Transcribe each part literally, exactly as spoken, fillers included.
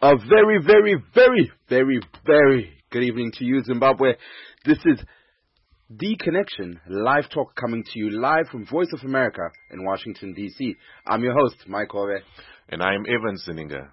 A very, very, very, very, very good evening to you, Zimbabwe. This is The Connection, live talk coming to you live from Voice of America in Washington, D C. I'm your host, Mike Ove. And I'm Evan Sininger.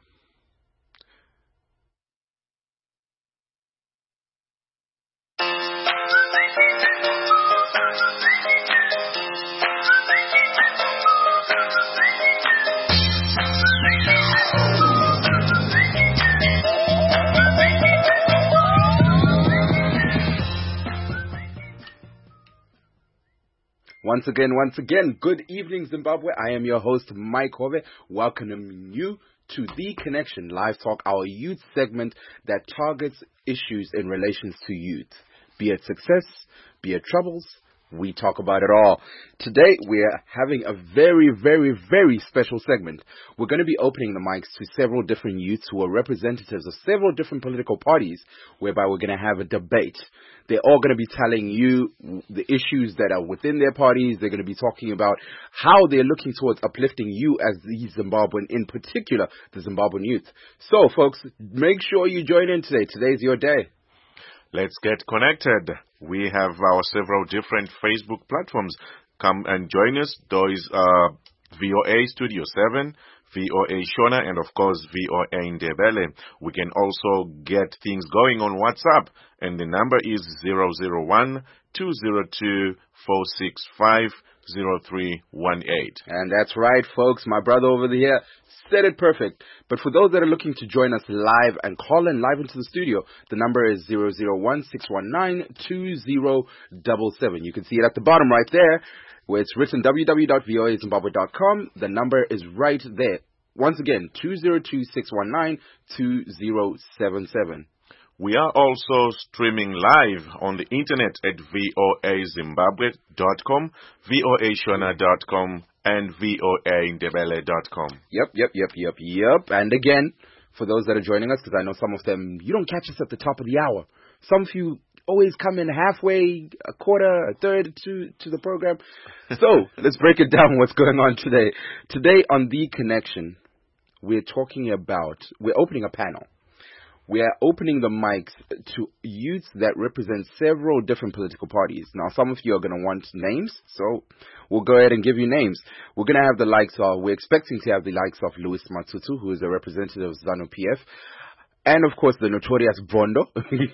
Once again, once again, good evening, Zimbabwe. I am your host, Mike Hove, welcoming you to The Connection, live talk, our youth segment that targets issues in relations to youth. Be it success, be it troubles, we talk about it all. Today, we're having a very, very, very special segment. We're going to be opening the mics to several different youths who are representatives of several different political parties, whereby we're going to have a debate. They're all going to be telling you the issues that are within their parties. They're going to be talking about how they're looking towards uplifting you as the Zimbabwean, in particular, the Zimbabwean youth. So, folks, make sure you join in today. Today's your day. Let's get connected. We have our several different Facebook platforms. Come and join us. There is uh, V O A Studio seven, V O A Shona, and of course V O A Ndebele. We can also get things going on WhatsApp, and the number is zero zero one, two zero two, four six five, zero three one eight. And that's right, folks. My brother over here said it perfect. But for those that are looking to join us live and call in live into the studio, the number is zero zero one, six one nine, two zero seven seven. You can see it at the bottom right there, where it's written w w w dot v o a zimbabwe dot com. The number is right there. Once again, two zero two, six one nine, two zero seven seven. We are also streaming live on the internet at v o a zimbabwe dot com, v o a shona dot com, and v o a ndebele dot com. Yep, yep, yep, yep, yep. And again, for those that are joining us, because I know some of them, you don't catch us at the top of the hour. Some of you always come in halfway, a quarter, a third to, to the program. So, let's break it down what's going on today. Today on The Connection, we're talking about, we're opening a panel. We are opening the mics to youths that represent several different political parties. Now, some of you are going to want names, so we'll go ahead and give you names. We're going to have the likes of, we're expecting to have the likes of Louis Matutu, who is a representative of ZANU-P F, and of course the notorious Bondo,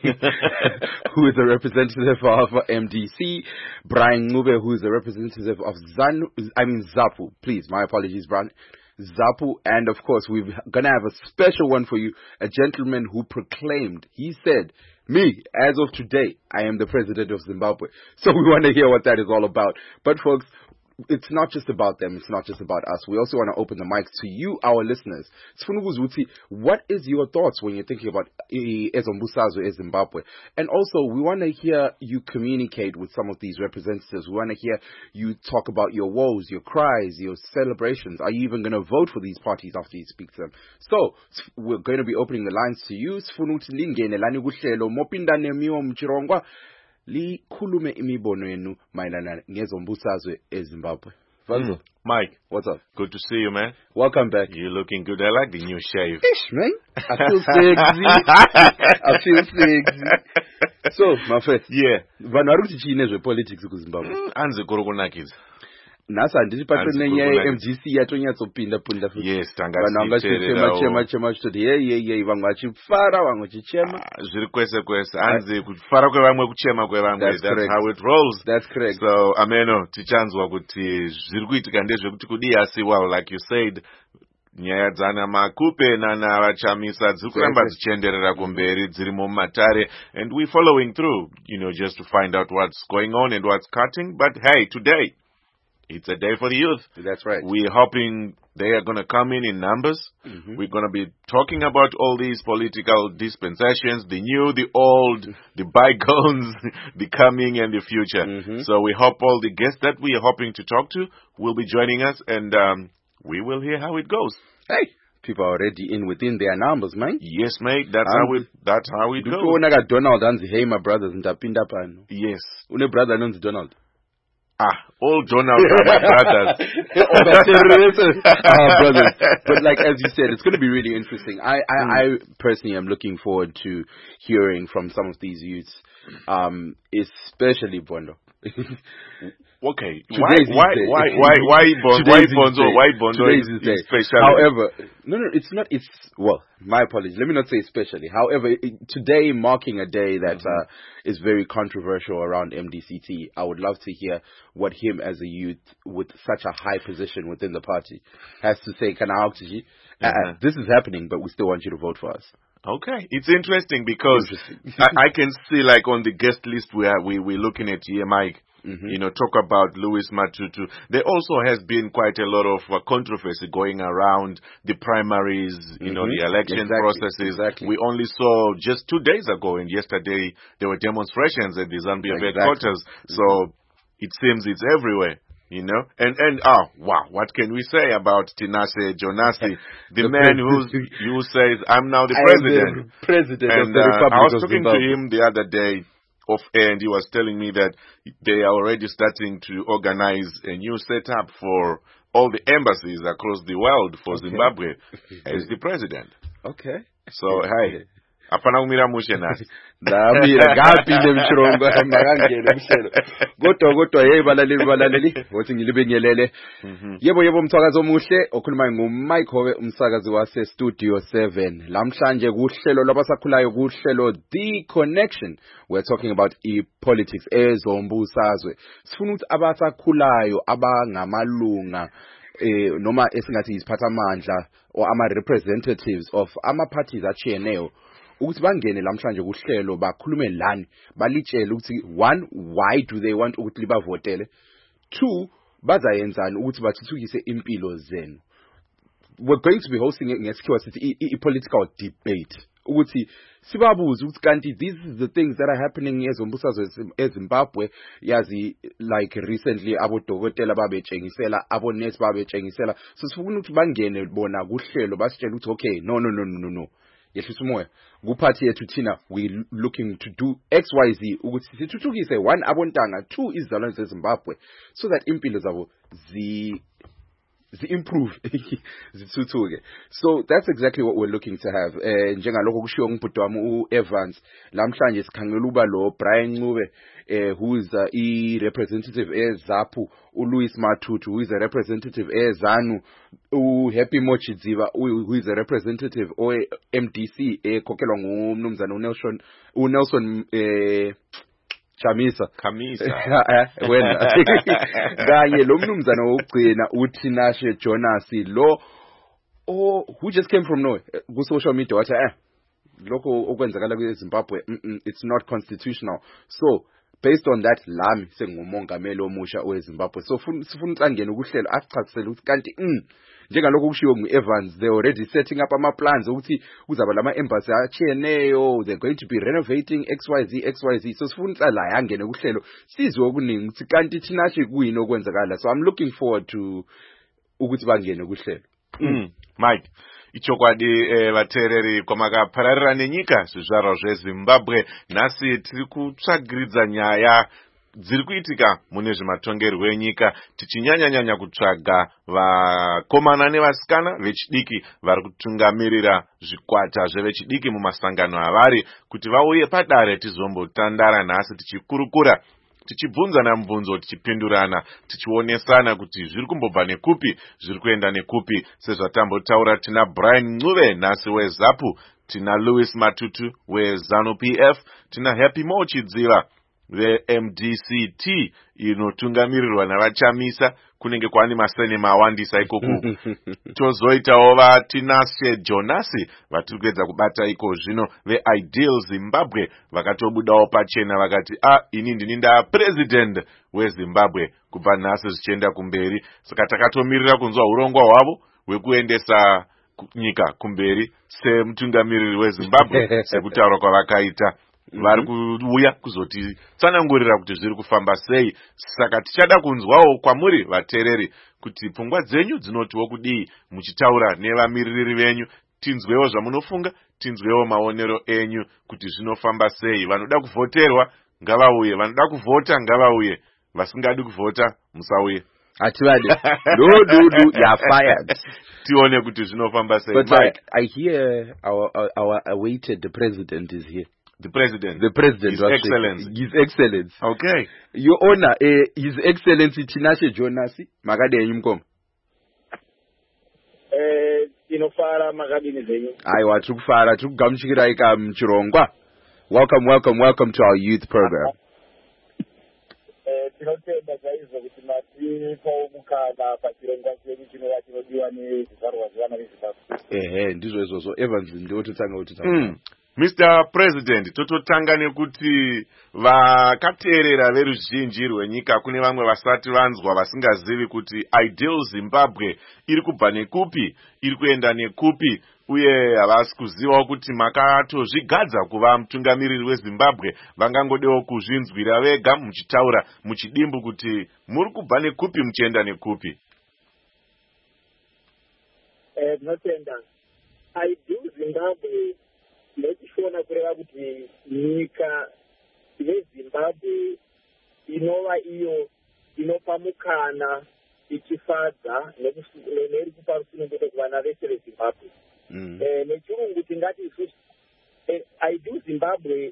who is a representative of M D C, Brian Ngube, who is a representative of ZANU, I mean ZAPU. Please, my apologies, Brian. ZAPU, and of course we're gonna have a special one for you, a gentleman who proclaimed, he said, me, as of today, I am the president of Zimbabwe. So we want to hear what that is all about. But folks, it's not just about them, it's not just about us. We also want to open the mics to you, our listeners. What is your thoughts when you're thinking about Ezombusazwe, Zimbabwe? And also, we want to hear you communicate with some of these representatives. We want to hear you talk about your woes, your cries, your celebrations. Are you even going to vote for these parties after you speak to them? So, we're going to be opening the lines to you. Likhulume imibono yenu mayelana ngezombusazwe eZimbabwe. Mm. Mike, what's up? Good to see you, man. Welcome back. You're looking good. I like the new shave. Ish, man. I feel sexy. I feel sexy. So, my friend. Yeah. Vanhu vari kuti chiine zvepolitics kuZimbabwe? Anzi kuri kunakidza. Nasa handiti patone nyaya ye-M G C yatonyatso-pinda pinda futi. Yes, tanga vanhu vangachema chema chema chitoti hey hey hey vamwe vachifara vamwe vachichema. Zviri kwese kwese anzi kufara kwevamwe kuchema kwevamwe. That's, that's how it rolls. That's correct. So ameno tichanzwa kuti zviri kuitika ndezvekuti kudii asi well like you said nyaya dzana makupe nana vachamisa dziri kuramba dzichienderera kumberi dziri mumatare, and we following through, you know, just to find out what's going on and what's cutting. But hey, today it's a day for the youth. That's right. We're hoping they are going to come in in numbers. Mm-hmm. We're going to be talking about all these political dispensations, the new, the old, the bygones, the coming and the future. Mm-hmm. So we hope all the guests that we are hoping to talk to will be joining us, and um, we will hear how it goes. Hey, people are already in within their numbers, man. Yes, mate. That's um, how it. That's how it goes. Donald and hey, my brothers, ndapinda pano. Yes. Une brother knows Donald. Ah, all Donald are my brothers. All the terrorists are brothers. But like as you said, it's going to be really interesting. I, I, mm. I personally am looking forward to hearing from some of these youths, um, especially Bondo. Okay, why, why, why, why, why, Bon, why Bonzo, why Bonzo is, is special? However, no, no, it's not, it's, well, my apologies, let me not say especially. However, it, today marking a day that mm-hmm. uh, is very controversial around M D C T, I would love to hear what him as a youth with such a high position within the party has to say. Can I ask you, uh, mm-hmm. this is happening, but we still want you to vote for us. Okay, it's interesting because interesting. I, I can see like on the guest list where we, we're looking at here, Mike, mm-hmm. you know, talk about Louis Matutu. There also has been quite a lot of uh, controversy going around the primaries, you mm-hmm. know, the election exactly. processes. Exactly. We only saw just two days ago and yesterday there were demonstrations at the Zambia exactly. headquarters. Mm-hmm. So it seems it's everywhere. You know, and, and, oh, wow, what can we say about Tinashe Jonasi, the, the man who's, who says, I'm now the president. The president and, of the Republic uh, I was of talking Zimbabwe. to him the other day off air, and he was telling me that they are already starting to organize a new setup for all the embassies across the world for okay. Zimbabwe as the president. Okay. So, hey. Apana kumira mushe nasi. Ndamira ngapinde mchirongo makangene mshelo. Kodwa kodwa hey balaleli balaleli wothi ngilibengelele. Yebo yebo umsakazo omuhle okhuluma nguMike Howe umsakazi wase Studio seven. Lamhlanje kuhlelo labasakhulayo kuhlelo The Connection. We're talking about e-politics ezombusazwe. Sifuna ukuthi abasakhulayo abangamalunga eh noma esingathi isiphathamandla or ama representatives of ama parties achiyeneyo ukuthi bangene lamhlanje kuhlelo bakhulume lani balitshele ukuthi one, why do they want ukuthi libavotele, two, bazayenzani ukuthi bathuthukise impilo zenu. We're going to be hosting it ngesikhiwa sithi i-political debate ukuthi sibabuze ukuthi kanti these is the things that are happening ezombusazwe eZimbabwe. Yazi like recently abodokotela babetshengisela abonesi babetshengisela, so sifuna ukuthi bangene bona kuhlelo basitshela ukuthi okay no no no no no yehlisa umoya kuphathi yethu thina we looking to do X Y Z ukuthi sithuthukise one abontanga, two izizalwane zeZimbabwe so that impilo zabo zi zi improve zithuthuke. So that's exactly what we're looking to have. Eh njengalokho kushiwo ngubhuti wami uEvans lamhlanje sikhangela uba lo Brian Ncube eh who is uh, e representative eZAPU, uLouis Matutu who is a representative eZANU, uHappy Mochidziva who is a representative o M D C ekhokhelwa ngumnumzana uNelson uNelson eh Chamisa Khamisa wena kanye lo mnumzana wokugcina uTinashe Jonasi lo oh who just came from nowhere ku social media wathi eh lokho okwenzakala kweZimbabwe it's not constitutional. So based on that lami sengumongameli omusha weZimbabwe, so sifuna ucangena ukuhlela asichazisele ukuthi kanti mm njengalokho kushiwo ngu-Evans they already setting up ama plans ukuthi kuzaba lama embassy achiyeneyo, they're going to be renovating X Y Z X Y Z. So sifuna ukuthi la yangene kuhlelo sizwe okuningi ukuthi kanti Tinashe kuyini okwenzakala. So I'm looking forward to ukuthi bangene kuhlelo. mm. Mike ichokwadi eh, vateereri kwamakapararira nenyika zvizvarwa zveZimbabwe nhasi tiri kutsvagiridza nyaya dziri kuitika mune zvematongerwo enyika tichinyanyanyanya kutsvaga vakomana nevasikana vechidiki vari kutungamirira zvikwata zvevechidiki mumasangano avari kuti vauye padare tizombotandara nhasi tichikurukura tichibvunzana mubvunzo tichipindurana tichionesana kuti zviri kumbobva nekupi zviri kuenda nekupi. Sezvatambotaura tina Brian Ncube nhasi weZAPU, tina Louis Matutu weZANU P F, tina Happy Mochidziva ve-M D C T inotungamirirwa navachamisa kunenge kwani masenema awandisa ikoko. Tozoitawo vaTinashe Jonasi vatiri kuedza kubata iko zvino veIdeal Zimbabwe vakatobudawo pachena vakati ah ini ndini nda president weZimbabwe kubva nhasi zvichienda kumberi. Saka takatomirira kunzwa urongwa hwavo hwekuendesa nyika kumberi semutungamiriri weZimbabwe sekutaura kwavakaita. Vari kuuya kuzoti tsanangurira kuti zviri kufamba sei. Saka tichada kunzwawo kwamuri vateereri kuti pfungwa dzenyu dzinotiwo kudii muchitaura nevamiririri venyu. Tinzwewo zvamunofunga, tinzwewo maonero enyu kuti zvinofamba sei. Vanoda kuvhoterwa ngavauye, vanoda kuvhota ngavauye, vasingadi kuvhota musauye. Ativade. No, no, no, you're fired. Tione kuti zvinofamba sei. But I, I hear our, our our awaited the president is here. The president. The president. His Excellency. His Excellency. Okay. Your Honor, uh, His Excellency Tinashe Jonasi Magade Yumkom. Eh, inofara makadini zenyu. Aiwa tukufara tukugamuchira ika mchirongwa. Welcome, welcome, welcome to our youth program. Eh, tinotenda zaizo kuti matipa omukana pachirongwa chenyu chinova chinodiwa nezvizvarwa zvevana veZimbabwe. Ehe, ndizvo izvozvo. Evans ndio totanga kuti mm. Mister President, tototanga nekuti vakateerera veruzhinji rwenyika kune vamwe vasati vanzwa vasingazivi kuti Ideal Zimbabwe iri kubva nekupi, iri kuenda nekupi, uye havasi kuzivawo kuti makatozvigadza kuva mutungamiriri weZimbabwe, vangangodewo kuzvinzwira vega muchitaura muchidimbu kuti muri kubva nekupi muchienda nekupi. Eh, tinotenda Ideal Zimbabwe ndochishona kureva kuti nyika yeZimbabwe inova iyo inopa mukana ichifadza neri kupa rusununguko kuvana vese veZimbabwe. Mm. Eh, nechirungu tingati isusu eh, Ideal Zimbabwe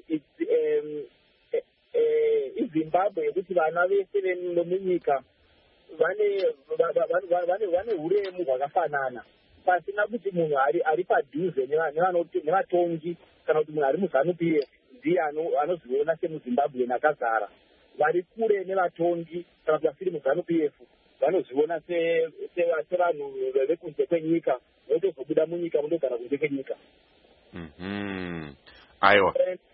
iZimbabwe yekuti vana vese vemunyika vane vane huremu hwakafanana, pasina kuti munhu ari ari padhuze nevatongi kana kuti munhu ari muZANU-P F ndiye anozviona semuZimbabwe nakazara. Vari kure nevatongi kana kuti vasiri muZANU-P F vanozviona sevanhu vekunze kwenyika, votozobuda munyika mundogara kunze kwenyika. Aiwa.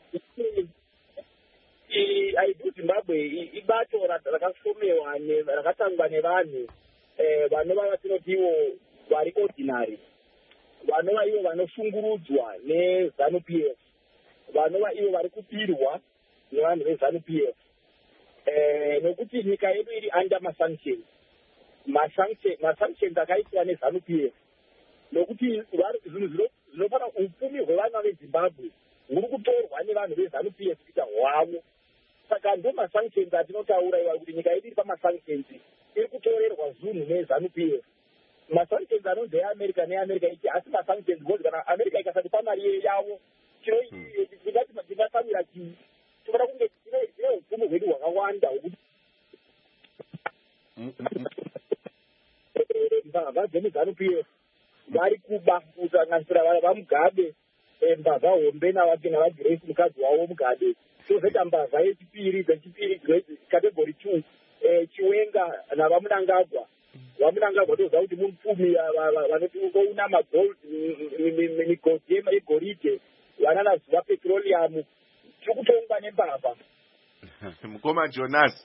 Ideal Zimbabwe ibato rakashomewa rakatangwa nevanhu vanova vatinotiwo vari ordinary, vanova ivo vanoshungurudzwa neZANU-P F, vanova ivo vari kupirwa nevanhu veZANU-P F, nokuti nyika yedu iri under masanctions masanctions akaitwa neZANU-P F, nokuti zvinhu zvinofana upfumi hwevana veZimbabwe huri kutorwa nevanhu veZANU-P F kuita hwavo. Saka ndo masanctions atinotaura iwa kuti nyika yedu iri pamasanctions iri kutorerwa zunhu neZANU-P F. Masanctions anonzi eAmerica neAmerica ichi asi masanctions because kana America ikasatipa mari yavo tingati tingatamira chii, tinoda kunge tine upfumi hwedu hwakawanda hwekuti mbavha dzemuZANU-P F vari kuba kusanganisira vamugabe, mbavha hombe navaGrace mukadzi wavo mugabe, tozoita mbavha yechipiri dzechipiri category two Chiwenga navamunangagwa. Vamunangagwa toziva kuti mupfumi vanotiona magold migodhi yegoridhe, vananazuva petroleum, tiri kutongwa nembavha. Mukoma Jonas,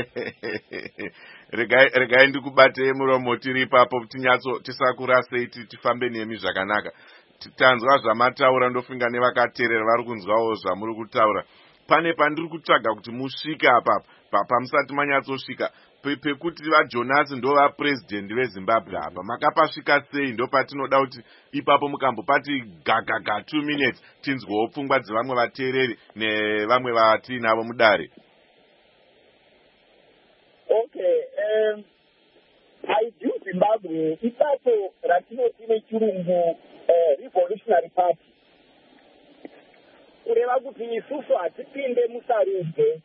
regai ndikubate muromo tiri ipapo tinyatso tisakura sei tifambe nemi zvakanaka. Tanzwa zvamataura ndofunga nevakateerera vari kunzwawo zvamuri kutaura. Pane pandiri kutsvaga kuti musvike apa pamusati manyatsosvika pekuti vaJonas ndo vapresident veZimbabwe apa makapasvika sei, ndo patinoda kuti ipapo mukambopati gagaga two minutes tinzwewo pfungwa dzevamwe vateereri nevamwe vatinavo mudare. Okay, um, Ideal Zimbabwe ipapo ratinoti nechirungu Revolutionary Party, kureva kuti isusu hatipinde musarudzo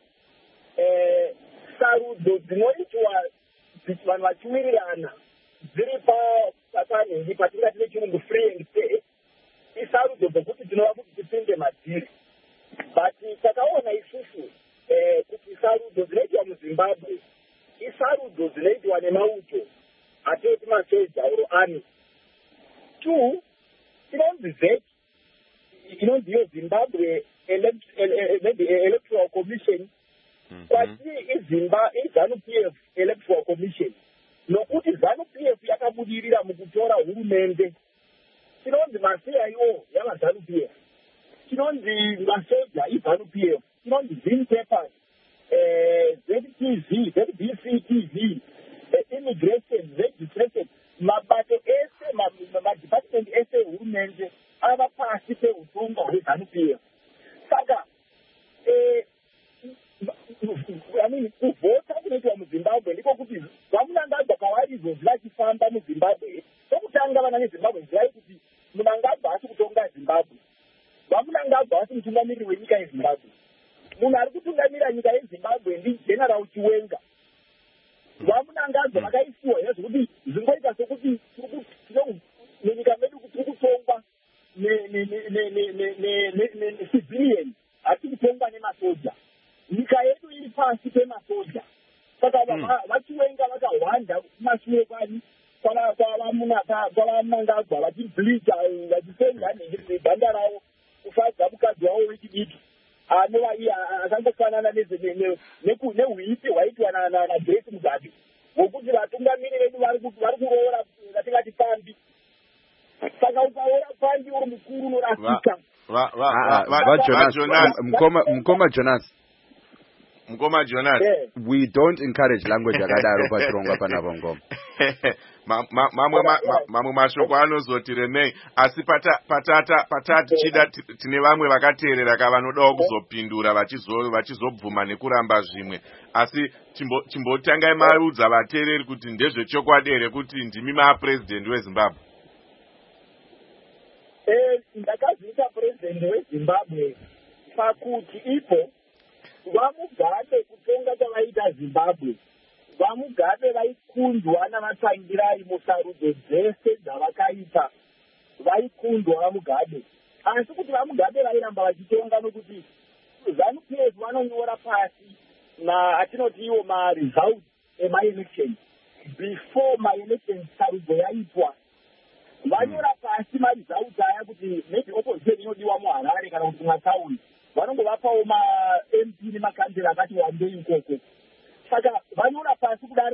sarudzo dzinoitwa vanhu vachiwirirana dziri panhingi patingati nechirungu free and fair, isarudzo dzokuti tinova kuti tipinde madziri. But takaona isusu kuti sarudzo dzinoitwa muZimbabwe isarudzo dzinoitwa nemauto atoti masoja oro army. Two, inonzi Z E C, inonzi iyo Zimbabwe Electoral Commission, kwati iZANU-P F Electoral Commission, nokuti ZANU-P F yakabudirira mukutora hurumende. Inonzi maseya iwo yavaZANU-P F, inonzi masoja iZANU-P F, inonzi Zim Papers, Z T V, Z B C T V, immigration, registration, mabato ese madepartment ese hurumende ava pasi pehutonga hweZANU-P F. Saka I mean, kuvhota kunoitwa muZimbabwe ndiko kuti vamunangagwa pavari izvozvi vachifamba muZimbabwe. Sokutanga vana veZimbabwe zivai kuti Mnangagwa hasi kutonga Zimbabwe. Vamunangagwa hasi mutungamiriri wenyika yeZimbabwe. Munhu ari kutungamira nyika yeZimbabwe ndiGeneral Chiwenga. Vamunangagwa vakaisiwa nezvokuti zvingoita sokuti munyika medu tiri kutongwa necivilian, hati kutongwa nemasoja. Nyika yedu iri pasi pemasoja. Saka vachiwenga vakahwanda kumashure kwani kwavamunangagwa vachibleacha vachisenda nebhanda ravo kufadza mukadzi wavo wechidiki anova iye akangofanana neuhwiti hwaitwa naJoyce Mugabe wokuti vatungamiri vedu vari kuroora vatingati pambi. Saka ukaora pambi uri mukuru unorasika. Mkoma Jonas. Mkoma Jonas. Yeah. We don't encourage language yakadaro pachirongwa panapa ngoma. Mamwe mashoko anozoti Renei asi patata patati chida tine vamwe vakateerera kavanodawo kuzopindura vachizobvuma nekuramba zvimwe. Asi chimbotangai maudza vateereri kuti ndezvechokwadi here kuti ndimi mapresident weZimbabwe. Eh, ndakaziita president weZimbabwe pakuti ipo vamugabe kutonga kwavaita Zimbabwe. Vamugabe vaikundwa navatangirai musarudzo dzese dzavakaita. Vaikundwa vamugabe. Asi kuti vamugabe vairamba vachitonga nokuti ZANU-P F vanonyora pasi na atinoti iwo ma-results ema-election. Before my-election sarudzo yaitwa. Vanyora pasi ma-results aya kuti maybe opposition inodiwa muHarare kana kuti muTauni. Vanongovapawo ma-M P nemakansela akati wandei ikoko. Saka vanyora pasi kudaro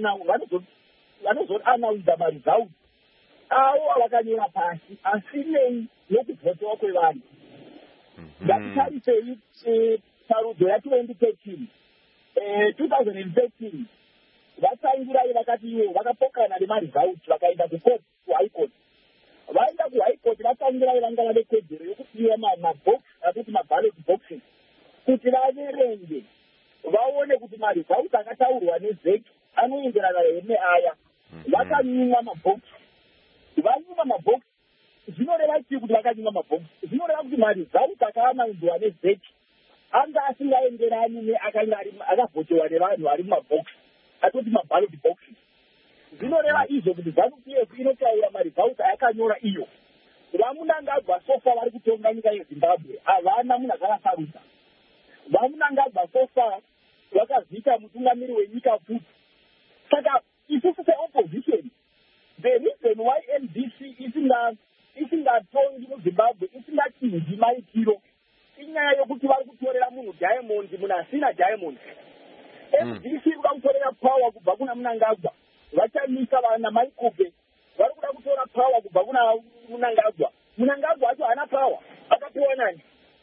vanozoannounza maresults avo avakanyora pasi asi nei nokuvhotewa kwevanhu. Ngatisarisei sarudzo ya-twenty thirteen twenty thirteen vatangirai vakati ivo vakapokana nemaresults vakaenda kucourt kuhigh court. Vaenda kuhigh court vatangirai vanga vane kodzero yokupiwa mabox akuti maballot boxes kuti vaverenge vaone kuti maresults akataurwa nezeki anoenderana here aya. Vakanyimwa mabhokisi. Vanyimwa mabhokisi zvinoreva chii kuti vakanyimwa mabhokisi? Zvinoreva kuti maresults akaanaunzwa nezeki anga asingaenderani neakanga akavhotewa nevanhu ari mumabhokisi atoti maballot boxes. Zvinoreva izvo kuti ZANU-P F inotaura maresults ayakanyora iyo. Vamunangagwa sofa vari kutonga nyika yeZimbabwe havana munhu akavasarudza. Vamunangagwa sofa vakaziita mutungamiri wenyika futi. Saka isusu seopposition, the reason why M D C isingatongi muZimbabwe isingachinji maitiro inyaya yokuti vari kutorera munhu Diamond munhu asina Diamond. M D C vari kutorera power kubva kuna Mnangagwa. Vachamisa vana Maikube vari kuda kutora power kubva kuna Mnangagwa. Mnangagwa acho hana power akapiwa nani?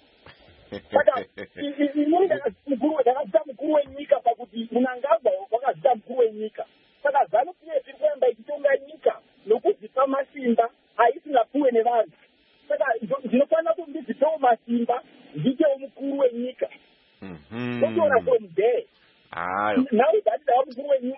Saka inini ndakazita mukuru wenyika pakuti Mnangagwa wakazita mukuru wenyika. Saka ZANU-P F iri kuramba ichitonga nyika nokudzipa masimba aisingapuwe nevanhu. Saka ndinofanira kuti ndidzipewo masimba ndiitewo mukuru wenyika. Totoona from there. Now that ndava mukuru wenyika.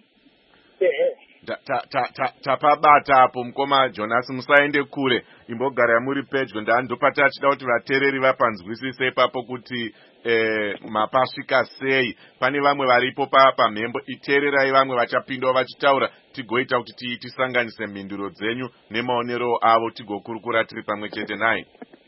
Tapabata apo Mkoma Jonas, musaende kure, imbogara muri pedyo ndandopata achida kuti vateereri vapanzwisise ipapo kuti eh, mapasvika sei. Pane vamwe varipo pamhembo, iteererai vamwe vachapindawo vachitaura tigoita kuti tisanganise mhinduro dzenyu nemaonero avo tigokurukura tiri pamwe chete naye.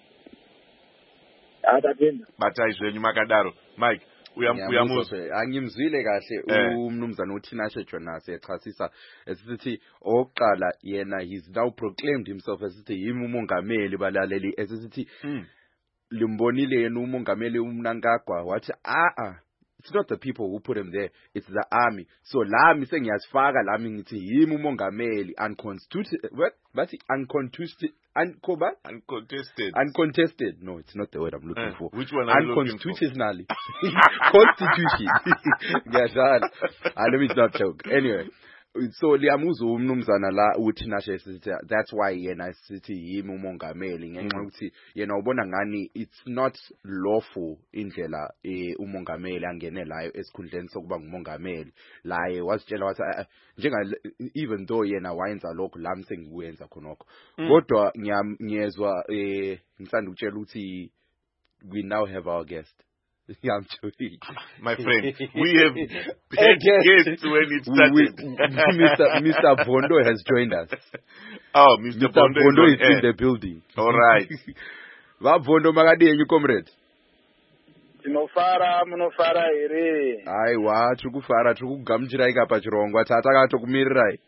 Batai zvenyu makadaro. Mike uyamuze angimzwile kahle umnumzana uThinashe Jonas echasisa esithi oqala yena he's now proclaimed himself esithi yimi umongameli balaleli esithi limbonile yena umongameli uMnangagwa wathi a a it's not the people who put him there, it's the army. So lami sengiyasifaka lami ngithi yimi umongameli unconstituted what but uncontested uncoba uncontested uncontested no it's not the word I'm looking uh, for. Which one are you unconstitutionally constitution ngiyadlala. Ah, let me not joke. Anyway, so liyamuza umnumzana la uthi nashe sithi that's why yena sithi yimi umongameli ngenxa ukuthi yena ubona ngani it's not lawful indlela umongameli angene layo esikhundleni sokuba ngumongameli laye wasitshela wathi njenga even though yena wayenza lokho lami sengikwenza khonokho kodwa ngiyezwa ngisanda ukutshela ukuthi we now have our guest. Yeah, I'm joking. My friend, we have had guests when it started. We, we, Mister Mister Bondo has joined us. Oh, Mister Mister Bondo, Bondo is, is in the building. All right. Va Bondo magadi you comrade. Tinofara munofara ere. Aiwa, tukufara tukugamjira ikapa chirongwa tata katokumirai.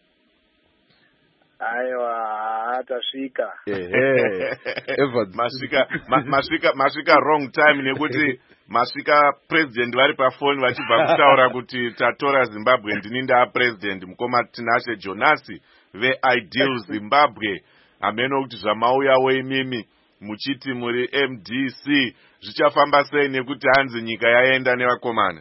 Aiwa, atasvika. Ehe. Evans. Masvika, masvika, masvika wrong time nekuti masvika president vari pafoni vachibva kutaura kuti tatora Zimbabwe ndini ndaa president mukoma Tinashe Jonasi veIdeal Zimbabwe ameno kuti zvamauyawo imimi muchiti muri M D C zvichafamba sei nekuti hanzi nyika yaenda nevakomana.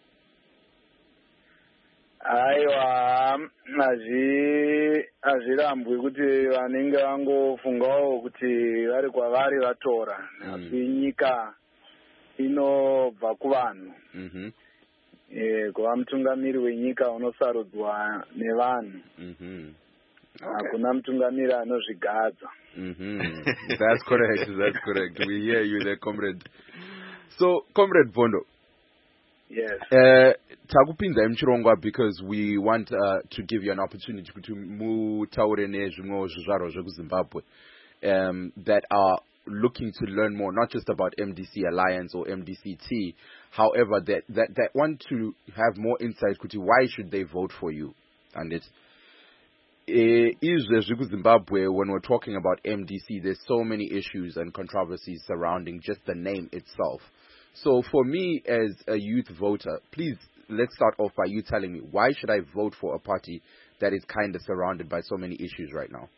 Aiwa, azvi azvirambwi kuti vanenge vangofungawo kuti vari kwavari vatora asi nyika inobva kuvanhu. Mhm. Eh, kuva mutungamiri wenyika unosarudzwa nevanhu. Mhm. Hakuna mutungamiri anozvigadza. Mhm. That's correct. That's correct. We hear you there, comrade. So, comrade Bondo. Yes. Uh, takupinza mchirongwa because we want uh, to give you an opportunity to mutaure nezvimwe zvizvaro zvekuZimbabwe um that are looking to learn more, not just about M D C Alliance or M D C T, however, that, that, that want to have more insight kuti why should they vote for you. And it's uh, Zimbabwe, when we're talking about M D C, there's so many issues and controversies surrounding just the name itself. So for me as a youth voter, please, let's start off by you telling me, why should I vote for a party that is kind of surrounded by so many issues right now?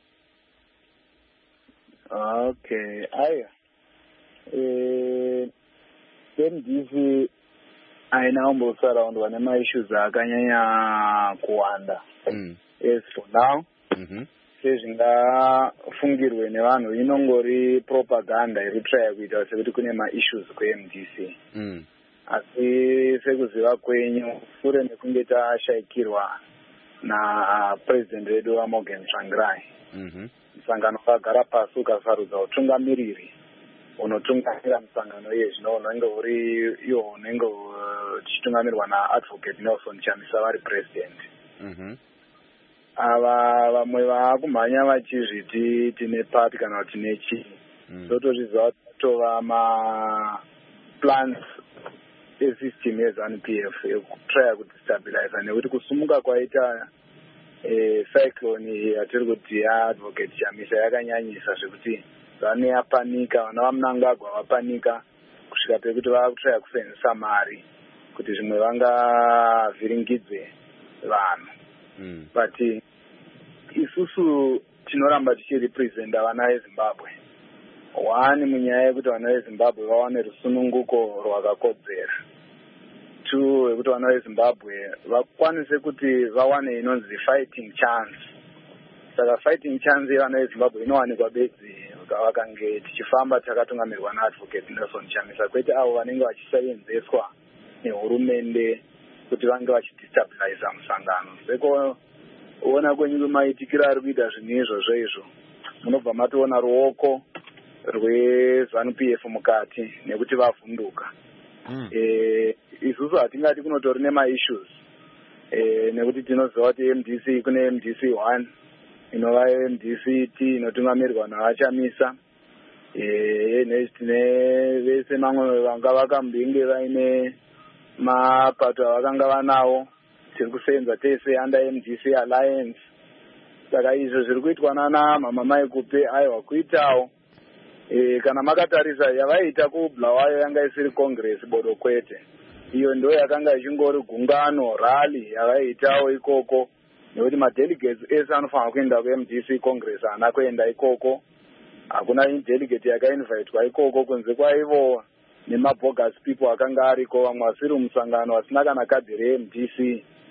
Okay, aya. Eh, M D C aina umbosaraundwa nema-issues akanyanya kuwanda. Mm. Yes, for now. Mhm. Sezvingafungirwe nevanhu inongori propaganda iritraya kuita sekuti kune ma-issues ku-M D C. Mm. Asi sekuziva kwenyu sure nekunge tashayikirwa napresident wedu waMorgan Tsvangirai. Mhm. Musangano wakagara pasi ukasarudza utungamiriri unotungamira musangano yezvino unenge uri iwo unenge uchitungamirwa naadvocate Nelson Chamisa vari president. Mhm. Ava vamwe vakumhanya vachizviti tine pati kana kuti tine chii. Totozviziva kuti tova ma-plans esystem yeZANU P F ekutraya kudestabiliza nekuti kusumuka kwaita cyclone yatiri kuti yaadvocate Chamisa yakanyanyisa zvekuti ZANU yapanika, vana vaMnangagwa vapanika kusvika pekuti vakutraya kusenzesa mari kuti zvimwe vangavhiringidzwe vanhu. Mm. But isusu tinoramba tichirepresenta vana veZimbabwe. One, munyaya yekuti vana veZimbabwe vawane rusununguko rwakakodzera. Two, yekuti vana veZimbabwe vakwanise kuti vawane inonzi fighting chance. Saka fighting chance yevana veZimbabwe inowanikwa bedzi vakange tichifamba takatungamirwa naadvocate Nelson Chamisa, kwete avo vanenge vachisevenzeswa nehurumende kuti vange vachidestabiliza musangano. Seko ona kwenyu maitikira ari kuita zvinhu izvozvo izvo munobva matoona ruoko rweZANU P F mukati nekuti vavhunduka. Mm. Eh, isusu hatingati kunotori nema-issues eh, nekuti tinoziva kuti M D C kune M D C one inova M D C T inotungamirwa navachamisa. Eh, nezvitine vese mamwe vanga vakambinge vaine mapato avakanga vanawo tiri kusenza tese under M D C Alliance. Saka izvo zviri kuitwa nana mama Maikupe aiwa kuitawo e, kana makatarisa yavaita kuBulawayo yanga isiri Congress bodo kwete, iyo ndo yakanga ichingori gungano rally yavaitawo ikoko nekuti madelegates ese anofanira kuenda ku-M D C Congress haana kuenda ikoko. Hakuna delegate yakainvitwa ikoko kunze kwaivo nemabogus people akanga ariko, vamwe vasiri musangano vasina kana kadhi re-M D C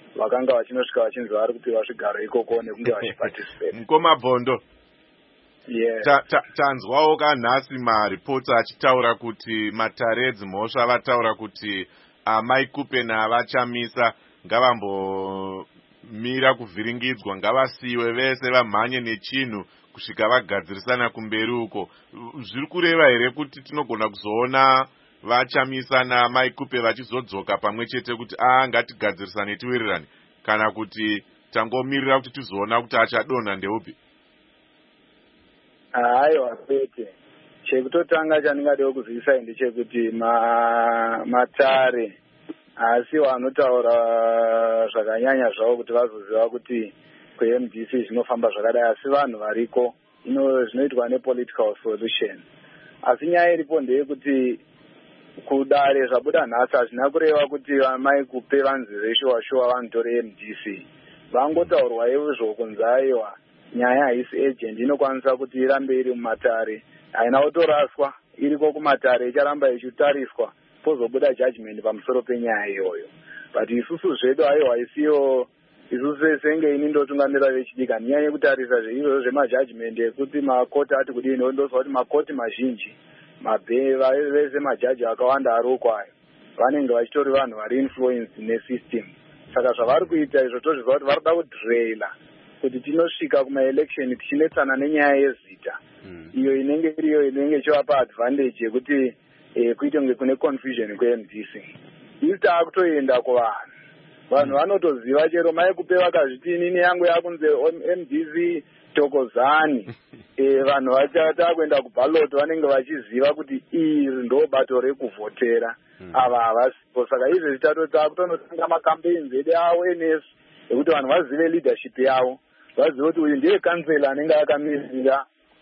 vakanga vachinosvika vachinzi vari kupiwa zvigaro ikoko nekunge vachiparticipate. Mukoma Bhondo. Yeah. Ta, ta, tanzwawo kanhasi maripoti achitaura kuti matare edzimhosva vataura kuti amai Kupe navachamisa ngavambomira kuvhiringidzwa, ngavasiyiwe vese vamhanye nechinhu kusvika vagadzirisana kumberi uko. Zviri kureva here kuti tinogona kuzoona vachamisa namai Kupe vachizodzoka pamwe chete kuti a ngatigadzirisane tiwirirane, kana kuti tangomirira kuti tizoona kuti achadonha ndeupi? Haiwa kwete, chekutotanga chandingadewo kuzivisai ndechekuti ma, matare asi vanotaura zvakanyanya zvavo kuti vazoziva kuti kwe-M D C zvinofamba zvakadai, asi vanhu variko ino zvinoitwa nepolitical solution. Asi nyaya iripo ndeyekuti kudare zvabuda nhasi hazvina kureva kuti vamai Kupe vanzi veshuwa shuwa vanotore M D C. Vangotaurwa izvo kunzi aiwa nyaya haisi agent, inokwanisa kuti irambe iri mumatare, haina kutoraswa, iriko kumatare, icharamba ichitariswa pozobuda judgment pamusoro penyaya iyoyo. But isusu zvedu aiwa isiyo, isusu senge ini ndotungamira vechidika nyaya yekutarisa zveizvozvo zvemajudgment ekuti makoti ati kudini, ndozwa kuti makoti mazhinji mabhe vese majaji akawanda aroko ayo vanenge vachitori vanhu vari influenced nesystem. Saka zvavari kuita izvo tozviziva kuti vari kuda kudhiraila kuti tinosvika kumaelection tichinetsana nenyaya yezita mm. iyo inenge iriyo inenge ichivapa advantage yekuti eh, kuite kunge kune confusion kwe-M D C. Isi taakutoenda kuvanhu, vanhu vanotoziva chero mai Kupe vakazviti inini yangu yakunze M D C tokozani eh, vanhu vachata kuenda kubhaloto vanenge vachiziva kuti iri ndo bato rekuvhotera mm. ava havasipo. Saka izvezvi takutonotanga macampaigns edu awareness ekuti vanhu vazive leadership yavo, vazive kuti uyu ndiye kansela anenge akamirira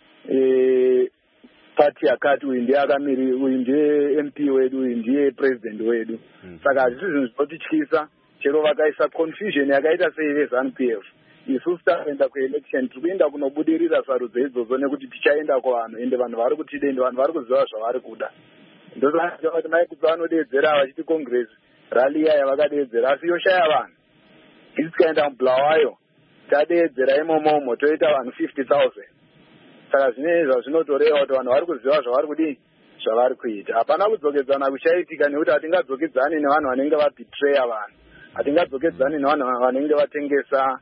eh, party yakati, uyu ndiye akamirira, uyu ndiye M P wedu, uyu ndiye president wedu mm. Saka hazvisi zvinhu zvinotityisa chero vakaisa confusion yakaita sei veZANU P F. Isusu taenda kuelection tiri kuenda kunobudirira sarudzo idzodzo nekuti tichaenda kuvanhu ende vanhu vari kutida ende vanhu vari kuziva zvavari kuda. Ndozvaita kuti mai Kupe vanodeedzera vachiti congress rally iya yavakadeedzera asi yoshaya vanhu. Isi tikaenda muBulawayo tadeedzera imomomo toita vanhu fifty thousand. Saka zvinezvi zvazvinotoreva kuti vanhu vari kuziva zvavari kudii zvavari kuita. Hapana kudzokedzana kuchaitika nekuti hatingadzokedzani nevanhu vanenge vabetreya vanhu, hatingadzokedzani nevanhu vanenge vatengesa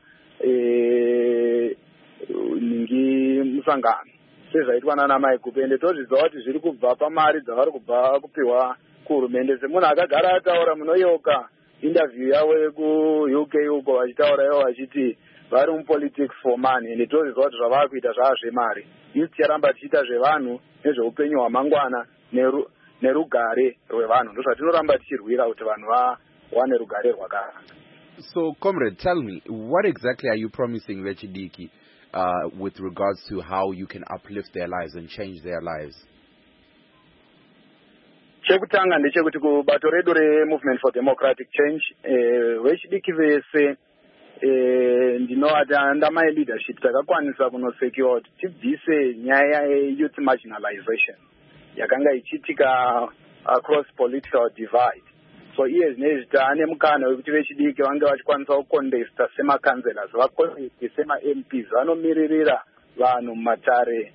eh, ningi musangano sezvaitwa nana mai Kupe. Ende tozviziva kuti zviri kubva pamari dzavari kubva kupiwa kuhurumende. Semunhu akagara ataura munoyoka interview yavo yeku-U K uko vachitaura ivo vachiti vari mupolitics for money, ende tozviziva kuti zvavaa kuita zvazvemari. Isi ticharamba tichiita zvevanhu nezveupenyu hwamangwana neru, nerugare rwevanhu, ndozvatinoramba tichirwira kuti vanhu vawane rugare rwakanaka. So, comrade, tell me, what exactly are you promising Vechidiki uh, with regards to how you can uplift their lives and change their lives? Chekutanga ndechekuti kubato redu reMovement for Democratic Change eh, Vechidiki vese eh, ndinovati ndamai leadership takakwanisa kunosecure kuti tibvise nyaya ye-youth marginalization yakanga ichiitika across political divide. So iye zvinezvi taane mukana wekuti vechidiki vange vachikwanisa kucontesta semakanzelas, vaconteste sema-M Ps, vanomiririra vanhu mumatare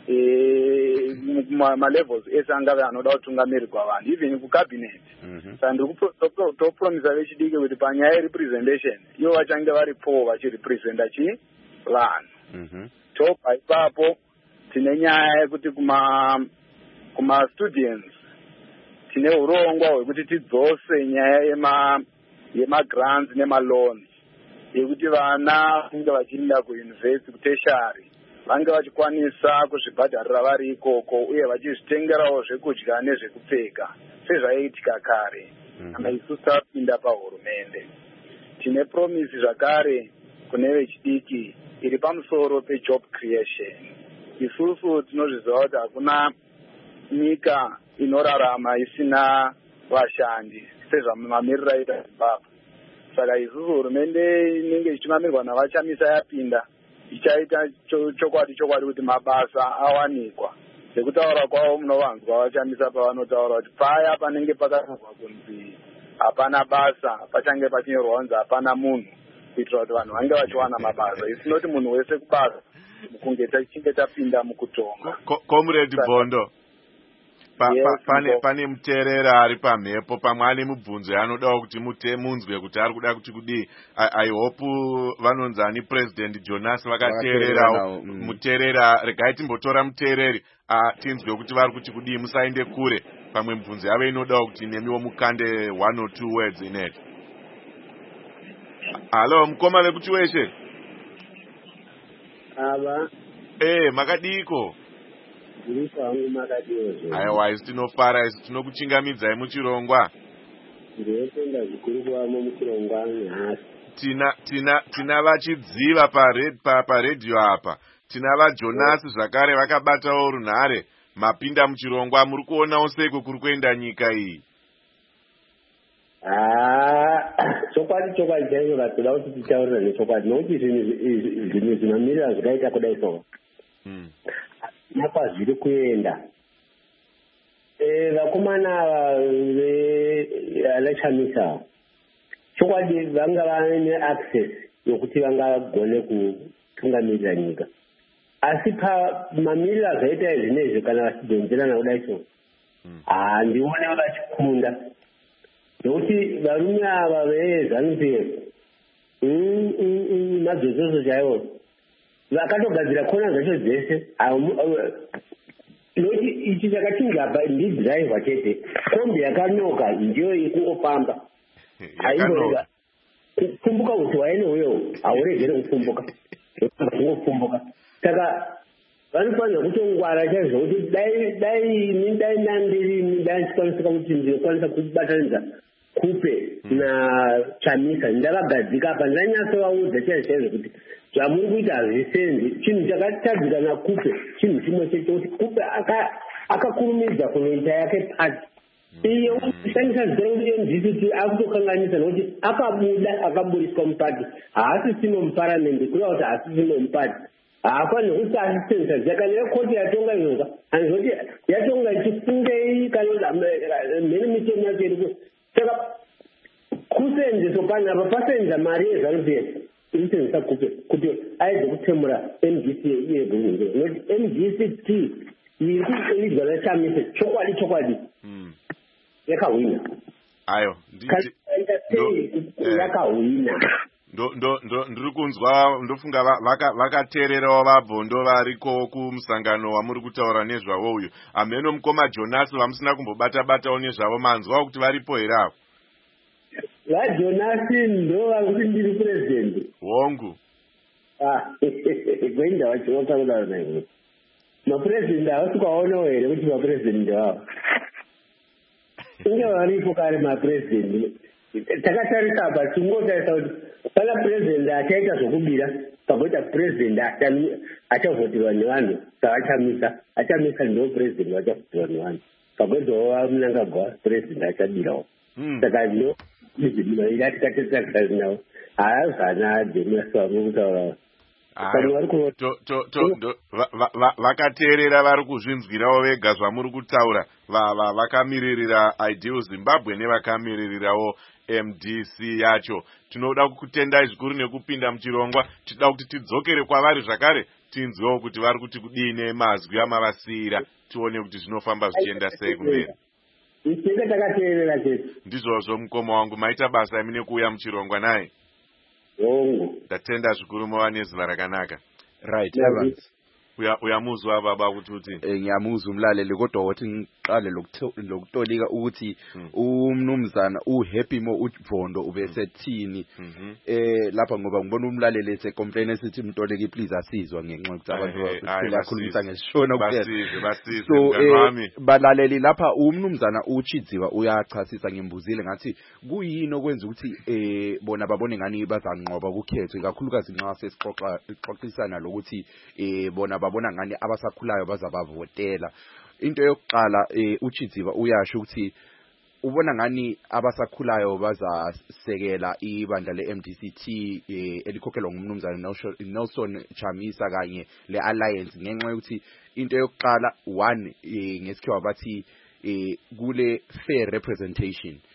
malevels ese angave anoda kutungamirirwa vanhu, even kucabinet. Saka ndiri kutopromisa vechidiki kuti panyaya yerepresentation ivo vachange varipo vachirepresenta chi vanhu. Tobva ipapo tine nyaya yekuti kuma kuma students tine urongwa hwekuti tidzose nyaya yema yemagrants nemaloans yekuti vana vange vachienda kuuniversity kutertiary vange vachikwanisa kuzvibhadharira vari ikoko uye vachizvitengerawo zvekudya nezvekupfeka sezvaiitika kare kana isusu tapinda pahurumende. Tine promisi zvakare kune vechidiki iri pamusoro pejob creation. Isusu tinozviziva kuti hakuna nyika inorarama isina vashandi sezvamamiriro aita Zimbabwe. Saka isusu hurumende inenge ichitunamirwa navachamisa yapinda ichaita chokwadi chokwadi kuti mabasa awanikwa. Sekutaura kwavo munovanzwa vachamisa pavanotaura kuti paya panenge pakanyorwa kunzi hapana basa pachange pachinyorwa kunzi hapana munhu kuitira kuti vanhu vange vachiwana mabasa isinoti munhu wese kubasa mukunge tichinge tapinda mukutonga. Comrade Bhondo, pa, Yes, pa, pane, Mbo. pane muteerera ari pamhepo pamwe ane mubvunzo yaanodawo kuti mute munzwe kuti ari kuda kuti kudii. I, I hope vanonzi ani President Jonas vakateererawo mm. muteerera. Regai timbotora muteereri uh, tinzwe kuti vari kuti kudii, musaende kure. Pamwe mubvunzo yavo inodawo kuti nemiwo mukande one or two words in it. Halo, mukoma vekuti weshe? Ava. Eh, makadiko? Ndiri kwangu makadiwo. Aiwa, isi tinofara, isi tinokuchingamidzai muchirongwa. Ndinotenda zvikuru kwamo muchirongwa nhasi. Tina tina tina vachidziva pa red pa pa radio apa. Tina va Jonas zvakare vakabatawo runhare. Mapinda muchirongwa, muri kuonawo seko kuri kuenda nyika iyi. Ah, chokwadi chokwadi chaivo vatoda kuti tichaurira nechokwadi nokuti zvinhu zvinomirira zvakaita kudai so nakwazviri kuenda. Vakomana vanachamisa chokwadi vanga vane access yokuti vangagone kutungamirira nyika, asi pamamiriro azvaita zvinezvi kana vachidhonzerana kudai so handione vachikunda. Nokuti varume ava vezanu P F madzozozo chaivo vakatogadzira kona zvacho dzese. Nokuti ichi chakatingapa ndidhiraivha chete, kombi yakanoka ndiyo ikungofamba haimboiva kupfumbuka kuti waine uyo hauregere kupfumbuka kungopfumbuka. Saka vanofanira kutongwara chaizvo kuti dai dai ini dai nandiri ini dai ndikwanisika kuti ndinokwanisa kubatanidza Kupe na Chamisa ndakagadzika apa ndanyatsovaudza chaizvo chaizvo kuti zvamuri kuita hazvisendi. Chinhu chakatadzika naKupe chinhu chimwe chete kuti Kupe akakurumidza kunoita yake pati iye ushandisa zita kuti M D C T akutokanganisa nokuti akabuda akaburiswa mupati haasi simo muparamende kureva kuti haasi simo mupati haafanira kuti asistensa zvakanea koti yatonga izvozva hanzoti yatonga ichifungei kana mhene mitemo yacho iri. Saka kusenzeso panapa pasenza mari yezanu P F ikusenzesa Kupe kuti aedze kutemura M D C yegurunge nokuti M D C T iri kuidwa naChamisa chokwadi chokwadi yakahwina. Ayo yakahwina. ndo ndo ndo ndiri kunzwa ndofunga vakateererawo vaBhondo variko kumusangano wamuri kutaura nezvavo uyu. Ameno mukoma Jonas vamusina kumbobata batawo nezvavo, manzwawo kuti varipo here avo? VaJonas ndo vakuti ndiri president hongu. Ah, kwenda vachiota kudaro naizvo. Mapresident havasi kwaonawo here kuti mapresident vavo inge varipo kare mapresident. Takatarisa apa tingotarisa kuti pana president achaita zvokubira pagoita president achavhotirwa nevanhu savachamisa achamisa ndo president vachavhotirwa nevanhu pagoitawo vamunangagwa president achabirawo. Saka ndo izvinoira tikatetarisa nawo haazana demusavamwe kutaura vakateerera vari kuzvinzwirawo vega zvamuri kutaura vakamiririra Ideal Zimbabwe nevakamiririrawo M D C yacho. Tinoda kukutendai zvikuru nekupinda muchirongwa. Tinoda kuti tidzokere kwavari zvakare tinzwewo kuti vari kuti kudii mazwi amavasiyira, tione kuti zvinofamba zvichienda sei kumberi. Isinga takateerera chete. Ndizvozvo mukoma wangu, maita basa imi nekuuya muchirongwa naye. Hongu. Ndatenda zvikuru mova nezuva rakanaka. Right, Evans. Uyamuzwa baba ukuthi uthini? Eh ngiyamuzwa umlaleli kodwa wathi ngiqale lokutolika ukuthi umnumzana uHappy Mo uBhondo ubesethini eh lapha ngoba ngibona umlaleli ese complain esithi mtoleki please asizwa ngenxa ukuthi abantu bakhulumisa ngeshona kuphela. Basize basize ngami. Balaleli lapha umnumzana uChidziwa uyachasisa ngembuzile ngathi kuyini okwenza ukuthi eh bona babone ngani bazanqoba kukhethwe kakhulukazi nxa sesixoxa ixoxisana lokuthi eh bona babona ngani abasakhulayo bazabavotela. Into yokuqala eh uChidziwa uyasho ukuthi ubona ngani abasakhulayo bazasekela ibandla le-M D C T eh elikhokhelwa ngumnumzana Nelson Chamisa kanye le-alliance ngenxa yokuthi into yokuqala one eh ngesikhiwa bathi eh kule fair representation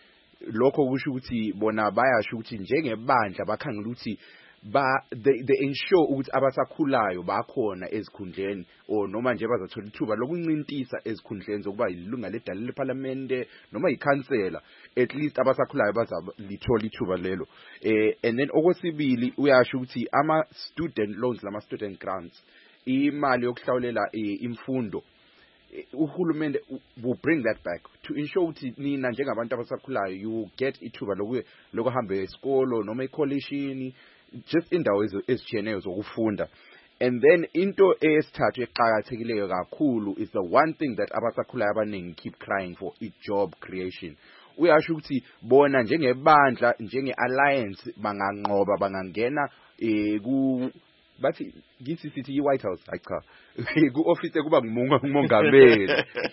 lokho kusho ukuthi bona bayasho ukuthi njengebandla bakhangela ukuthi ba they, they ensure ukuthi abasakhulayo bakhona ezikhundleni or noma nje bazathola ithuba lokuncintisa ezikhundleni zokuba ilunga ledala leParliament noma ikhansela, at least abasakhulayo bazalithola ithuba lelo. eh and then okwesibili uyasho ukuthi ama student loans lama student grants, imali yokuhlawulela imfundo, uhulumende will bring that back to ensure ukuthi nina njengabantu abasakhulayo you get ithuba lokuhamba esikolo noma ecollege, just indawo ezitshiyeneyo zokufunda. And then into esithathu eqhakathekileyo kakhulu is the one thing that abasakhulayo abaningi keep crying for, i job creation. Uyasho ukuthi bona njengebandla njenge-alliance banganqoba bangangena eh ku bathi ngithi sithi i-White House, hayi cha, ku-office kuba ngumongameli.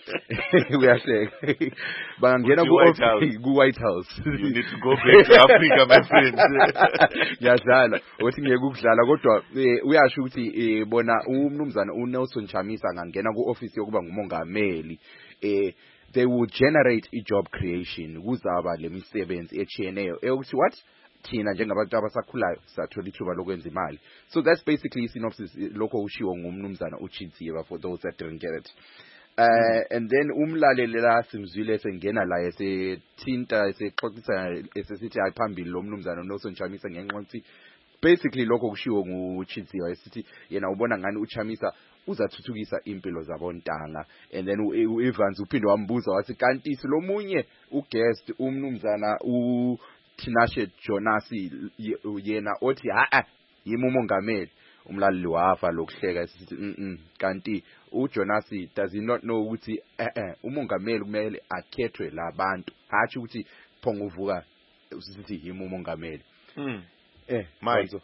Uyahleka. Bangangena ku-White House. You need to go back to Africa, my friend. Ngiyadlala othi ngeke ukudlala kodwa uyasho ukuthi bona umnumzana uNelson Chamisa angangena ku-office yokuba ngumongameli, eh they will generate i-job creation, kuzaba lemisebenzi echiyeneyo ukuthi what thina njengabantu abasakhulayo sathola ithuba lokwenza imali. So that's basically synopsis lokho ushiwo ngumnumzana uChintsiwe for those that didn't get it. Uh, mm-hmm. And then umlaleli la simzwile sengena la esethinta esexoxisa esesithi ayiphambili lo mnumzana uNelson Chamisa ngenxa ukuthi basically lokho kushiwo nguChintsiwe esithi yena ubona ngani uChamisa uzathuthukisa impilo zabontanga. And then uEvans uphinde wambuza wathi kanti silomunye uguest umnumzana u Tinashe Jonasi yena othi ha yimi umongameli. Umlaleli wafa lokuhleka esithi mhm kanti uJonasi does he not know ukuthi eh eh umongameli kumele akhethwe labantu, hathi ukuthi phongo uvuka usithi yimi umongameli. Mm. Eh manje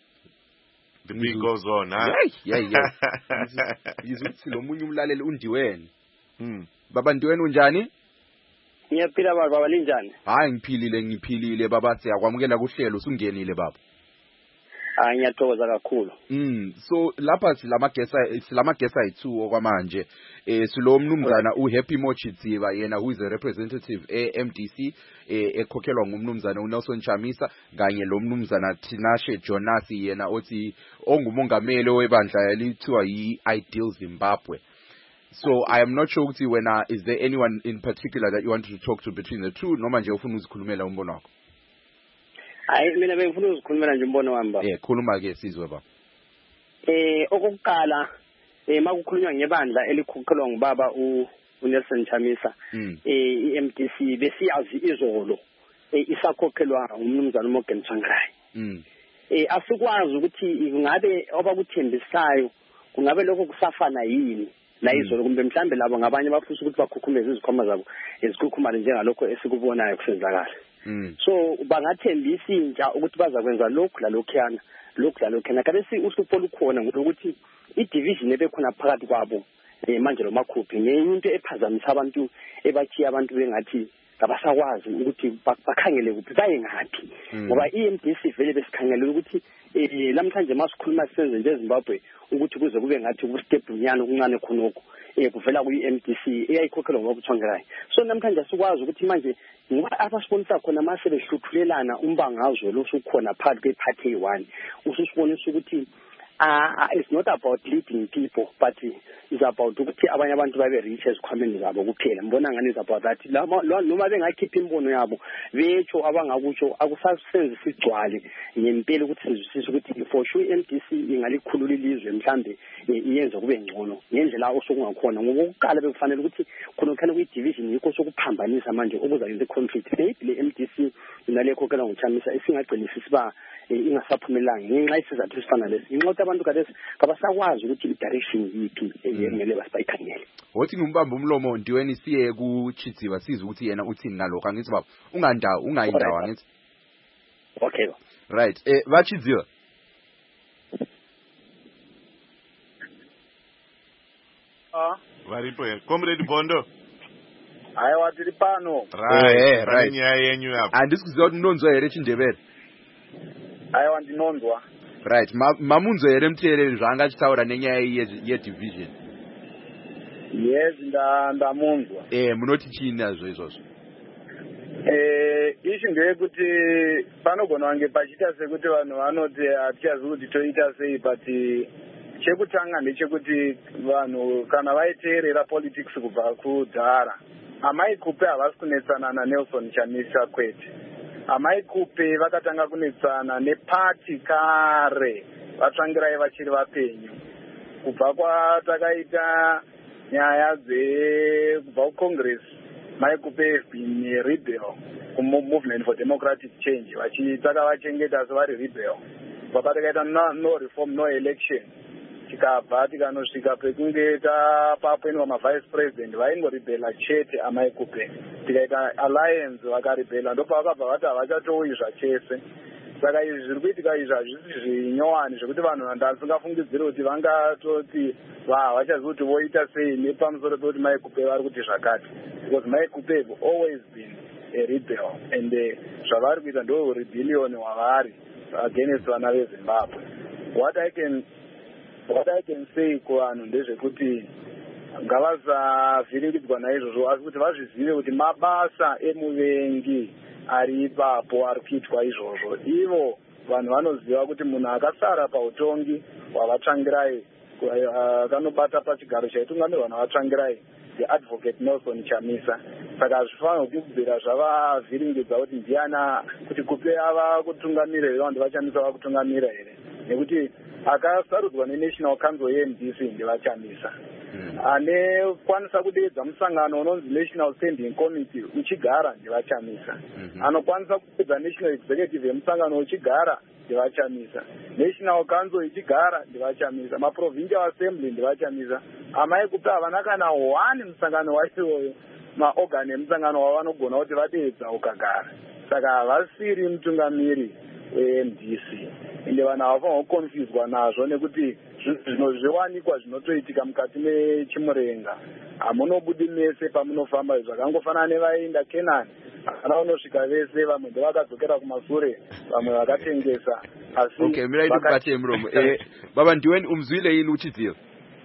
the beat goes on, huh? Yeah, yeah, yeah. Yizuthi lo munye umlaleli undiweni. Mm. Baba ndiweni unjani? Ngiyaphila baba, walinjani? Hayi ngiphilile ngiphilile baba, siyakwamukela kuhlelo, usungenile baba. Ah ngiyathokoza kakhulu. Mm so lapha silama gesa silama gesa ayi-two okwamanje. Eh silo mnumzana uHappy Mochitsiva yena who is a representative e-M D C eh ekhokhelwa ngumnumzana uNelson Chamisa kanye lo mnumzana Tinashe Jonasi yena othi ongumongameli webandla elithiwa yi-Ideal Zimbabwe. So I am not sure ukuthi wena is there anyone in particular that you want to talk to between the two noma nje ufuna uzikhulumela umbono wakho? Hayi mina bengifuna ukuzikhulumela nje umbono wami baba. Eh khuluma ke sizwe baba. Eh okokuqala eh makukhulunywa ngebandla elikhokhelwa ngubaba uNelson Chamisa eh i-M D C besiyazi izolo eh isakhokhelwa umnumzana uMorgan Tsvangirai. Mm. Eh asikwazi ukuthi ngabe obakuthembisayo kungabe lokho kusafana yini la izolo kumbe mhlambe labo ngabanye bafisa ukuthi bakhukhumeze izikhoma zabo ezikhukhumala njengalokho esikubonayo kusenzakala. Mm. So bangathembisa intsha ukuthi bazakwenza lokhu la lokhuyana lokhu la lokhuyana kabe si uhlupho lukhona ngokuthi i-division ebekhona phakathi kwabo eh manje lo makhuphi ngeyinto ephazamisa abantu ebakhiya abantu bengathi abasakwazi ukuthi bakhangele kuphi baye ngathi ngoba i-M D C vele besikhangela ukuthi eh lamhlanje masikhuluma sisenze nje eZimbabwe ukuthi kuze kube ngathi ku-step nyana okuncane khonoko eh kuvela ku-M D C eyayikhokhelwa ngokuthongelayo. So namhlanje asikwazi ukuthi manje ngoba abasibonisa khona mase behluthulelana umbangazo losukhona phakathi kwe-party eyi-one ususibonisa ukuthi Uh, it's not about leading people, but it's about ukuthi abanye abantu babe rich ezikhwameni zabo kuphela. Mbona ngani is about that. Noma bengakhipha imbono yabo betho abangakutsho akusasenze sigcwale ngempela ukuthi sizwisise ukuthi for sure M D C ingalikhulula ilizwe mhlambe iyenza kube ngcono ngendlela osokungakhona ngokuqala bekufanele ukuthi khona khona kwi-division yikho sokuphambanisa manje okuza into conflict maybe le M D C inalekho kela ngoChamisa isingagcinisa siba ingasaphumelanga ngenxa isizathu esifana lesi inxa abantu kade kabasakwazi ukuthi i-direction yiphi engele basibayikhangele. Wothi ngumbamba umlomo ndiweni siye kuChitsiva siza ukuthi yena uthini nalokho angithi baba ungandawo ungayindawo angithi. Okay. Right. Eh baChitsiva. Ah. Varipo comrade Bondo. Hayi wathi pano. Right. Right. Nyaya yenyu yapha. Andisikuziwa unonzwa here eChindebele. Hayi wandinonzwa. Right. Mamunzo here emthele zvanga chitaura nenyaya ye division. Yes nda ndamunzwa. Eh munoti chini nazvo izvozvo? Eh ishi ngeyekuti panogona kunge pachita sekuti vanhu vanoti hatichazi kuti toita sei but chekutanga ndechekuti vanhu kana vaiteerera politics kubva kudhara amai kupe havasi kunetsana naNelson Chamisa kwete. Amai kupe vakatanga kunetsana nepati kare vatsvangirai vachiri vapenyu kubva kwatakaita nyaya dze kubva kucongress. Mai kupe have been a rebel movement for democratic change vachitaka vachengeta sevari rebel vapatakaita no, no reform no election tikabva tikanosvika pekunge tapapoendwa mavice president vaingorebela chete amai kupe tikaita alliance vakarebela ndopavakabva vati havachatouyi zvachese saka izvi zviri kuitika izvi hazvisi zvinyowani zvekuti vanhu ndasingafungidziri kuti vangatoti havachazivi kuti voita sei nepamusoro pekuti mai kupe vari kuti zvakati because mai kupe have always been a rebel and zvavari kuita ndo rebellion hwavari against vana veZimbabwe. What I can what I can say kuvanhu ndezvekuti ngavasavhiringidzwa naizvozvo asi kuti vazvizive kuti mabasa emuvengi ari ipapo ari kuitwa izvozvo. Ivo vanhu vanoziva kuti munhu akasara pautongi hwavatsvangirai akanobata pachigaro chaitungamirwa navatsvangirai the advocate Nelson Chamisa. Saka hazvifanirwi kubvira zvavavhiringidza kuti ndiana kuti kupe ava kutungamira here vanhu vachamisa vakutungamira here nekuti akasarudzwa neNational Council yeM D C ndevachamisa. Anekwanisa kudeedza musangano unonzi National Standing Committee uchigara ndevachamisa. Anokwanisa kudeedza National Executive yemusangano uchigara ndevachamisa. National Council ichigara ndevachamisa. Maprovincial Assembly ndevachamisa. Amai kupe havana kana one musangano wachoyo maorgan emusangano wavanogona kuti vadeedza ukagara. Saka havasiri mutungamiri weM D C. Ende vanhu havafanirwa kukonfuzwa nazvo nekuti zvinhu zviwanikwa zvinotoitika mukati mechimurenga hamunobudi mese pamunofamba zvakangofanana nevaenda Kenani havana unosvika vese vamwe ndovakadzokera kumasure vamwe vakatengesa asi okay mira ndibate muromo eh baba ndiweni umzwile yini uchidziva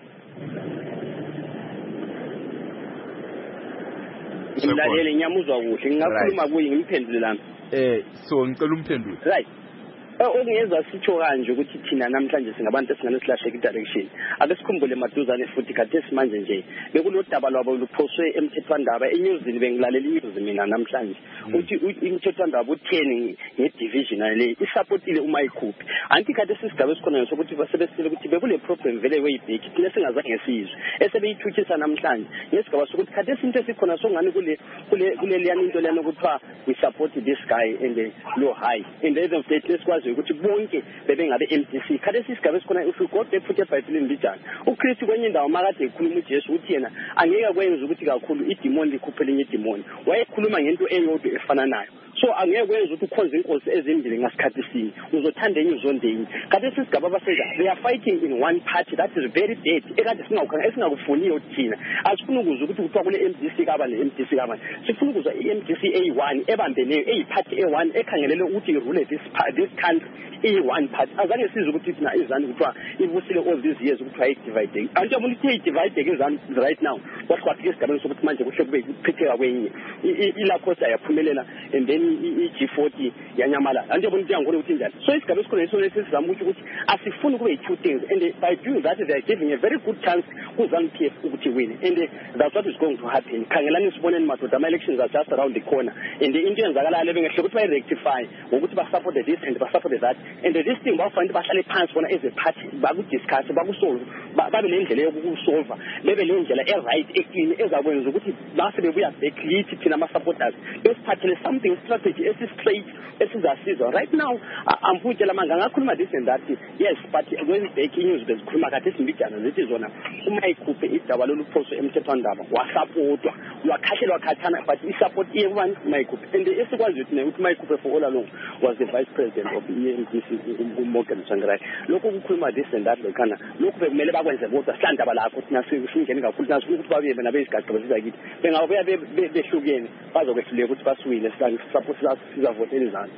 Ngimlalele nyamuzwa kuhle ngingakhuluma kuyi ngimphendulelana eh so ngicela umphendule right okungeza sitsho kanje ukuthi thina namhlanje singabantu esingane silahleka direction ake sikhumbule maduzane futhi kade simanje nje bekulodaba lwabo luphoswe emthethwandaba eNewsini bengilalela inews mina namhlanje uthi umthethwandaba utheni ngedivision le isupportile uma ikhuphi anti kade sisigaba esikhona sokuthi basebesile ukuthi bekule problem vele way back thina singazange sizwe esebeyithuthisa namhlanje ngesigaba sokuthi kade isinto esikhona songani kule kule kule liyani into lena ukuthiwa we support this guy and the low high in the of state lesikwazi ukuthi bonke bebengabe M D C kade sisigaba esikhona if you go there put eBhayibhelini mbijana uKristu kwenye indawo makade ekhuluma uJesu uthi yena angeke kwenza ukuthi kakhulu idemon likhuphele enye idemon wayekhuluma ngento eyodwa efana nayo so angeke kwenza ukuthi ukhonze inkosi ezimbili ngasikhathi sinye uzothanda enye uzondenye kade sisigaba basenza they are fighting in one party that is very dead ekade singakhona esingakufuniyo thina asifuna ukuzwa ukuthi kuthiwa kule M D C kaba ne M D C kaba sifuna ukuzwa i-M D C A one ebambeneyo eyiparty A one ekhangelele ukuthi irule this this country A one party azange sizwe ukuthi thina izani kuthiwa ibusile all these years ukuthi ayidividing anti yabona ukuthi ayidividing izani right now what kwathi isigabeni sokuthi manje kuhle kube ukuphitheka kwenye ilakhosi ayaphumelela and then i-G forty yanyamala anti yabona ukuthi yangona ukuthi njani so isigaba esikhona leso lesizama ukuthi ukuthi asifuni kube two things and by doing that they are giving a very good chance kuZANU P F ukuthi win and that's what is going to happen khangelani siboneni madoda ama elections are just around the corner and into yenzakalayo bengehle ukuthi bayirectify ngokuthi basupport this and basupport that and this thing bafanele bahlale phansi bona as a party bakudiscuss bakusolve babe nendlela yokusolve bebe nendlela e-right eclean ezakwenza ukuthi base bebuya back lithi thina ama supporters besiphathele something strategy esi-straight esizasizwa right now amphutshela manga ngakhuluma this and that yes but when back news bezikhuluma kade simbijana zithi zona uma ikhuphe idaba loluphoswe emthethwandaba wasapotwa wakhahlelwa khathana but i-support iye-one uma ikhuphe and esikwazi ukuthi ukuthi uma ikhuphe for all along was the vice president of the E M D C uMorgan Tsvangirai lokho kukhuluma this and that lekhana lokho bekumele bakwenze kodwa sihlandaba lakho thina singene kakhulu nasifuna ukuthi babuye bena beyisigaqo sizakithi bengabuya behlukene bazokwehluleka ukuthi basiwile support sizavotela izandla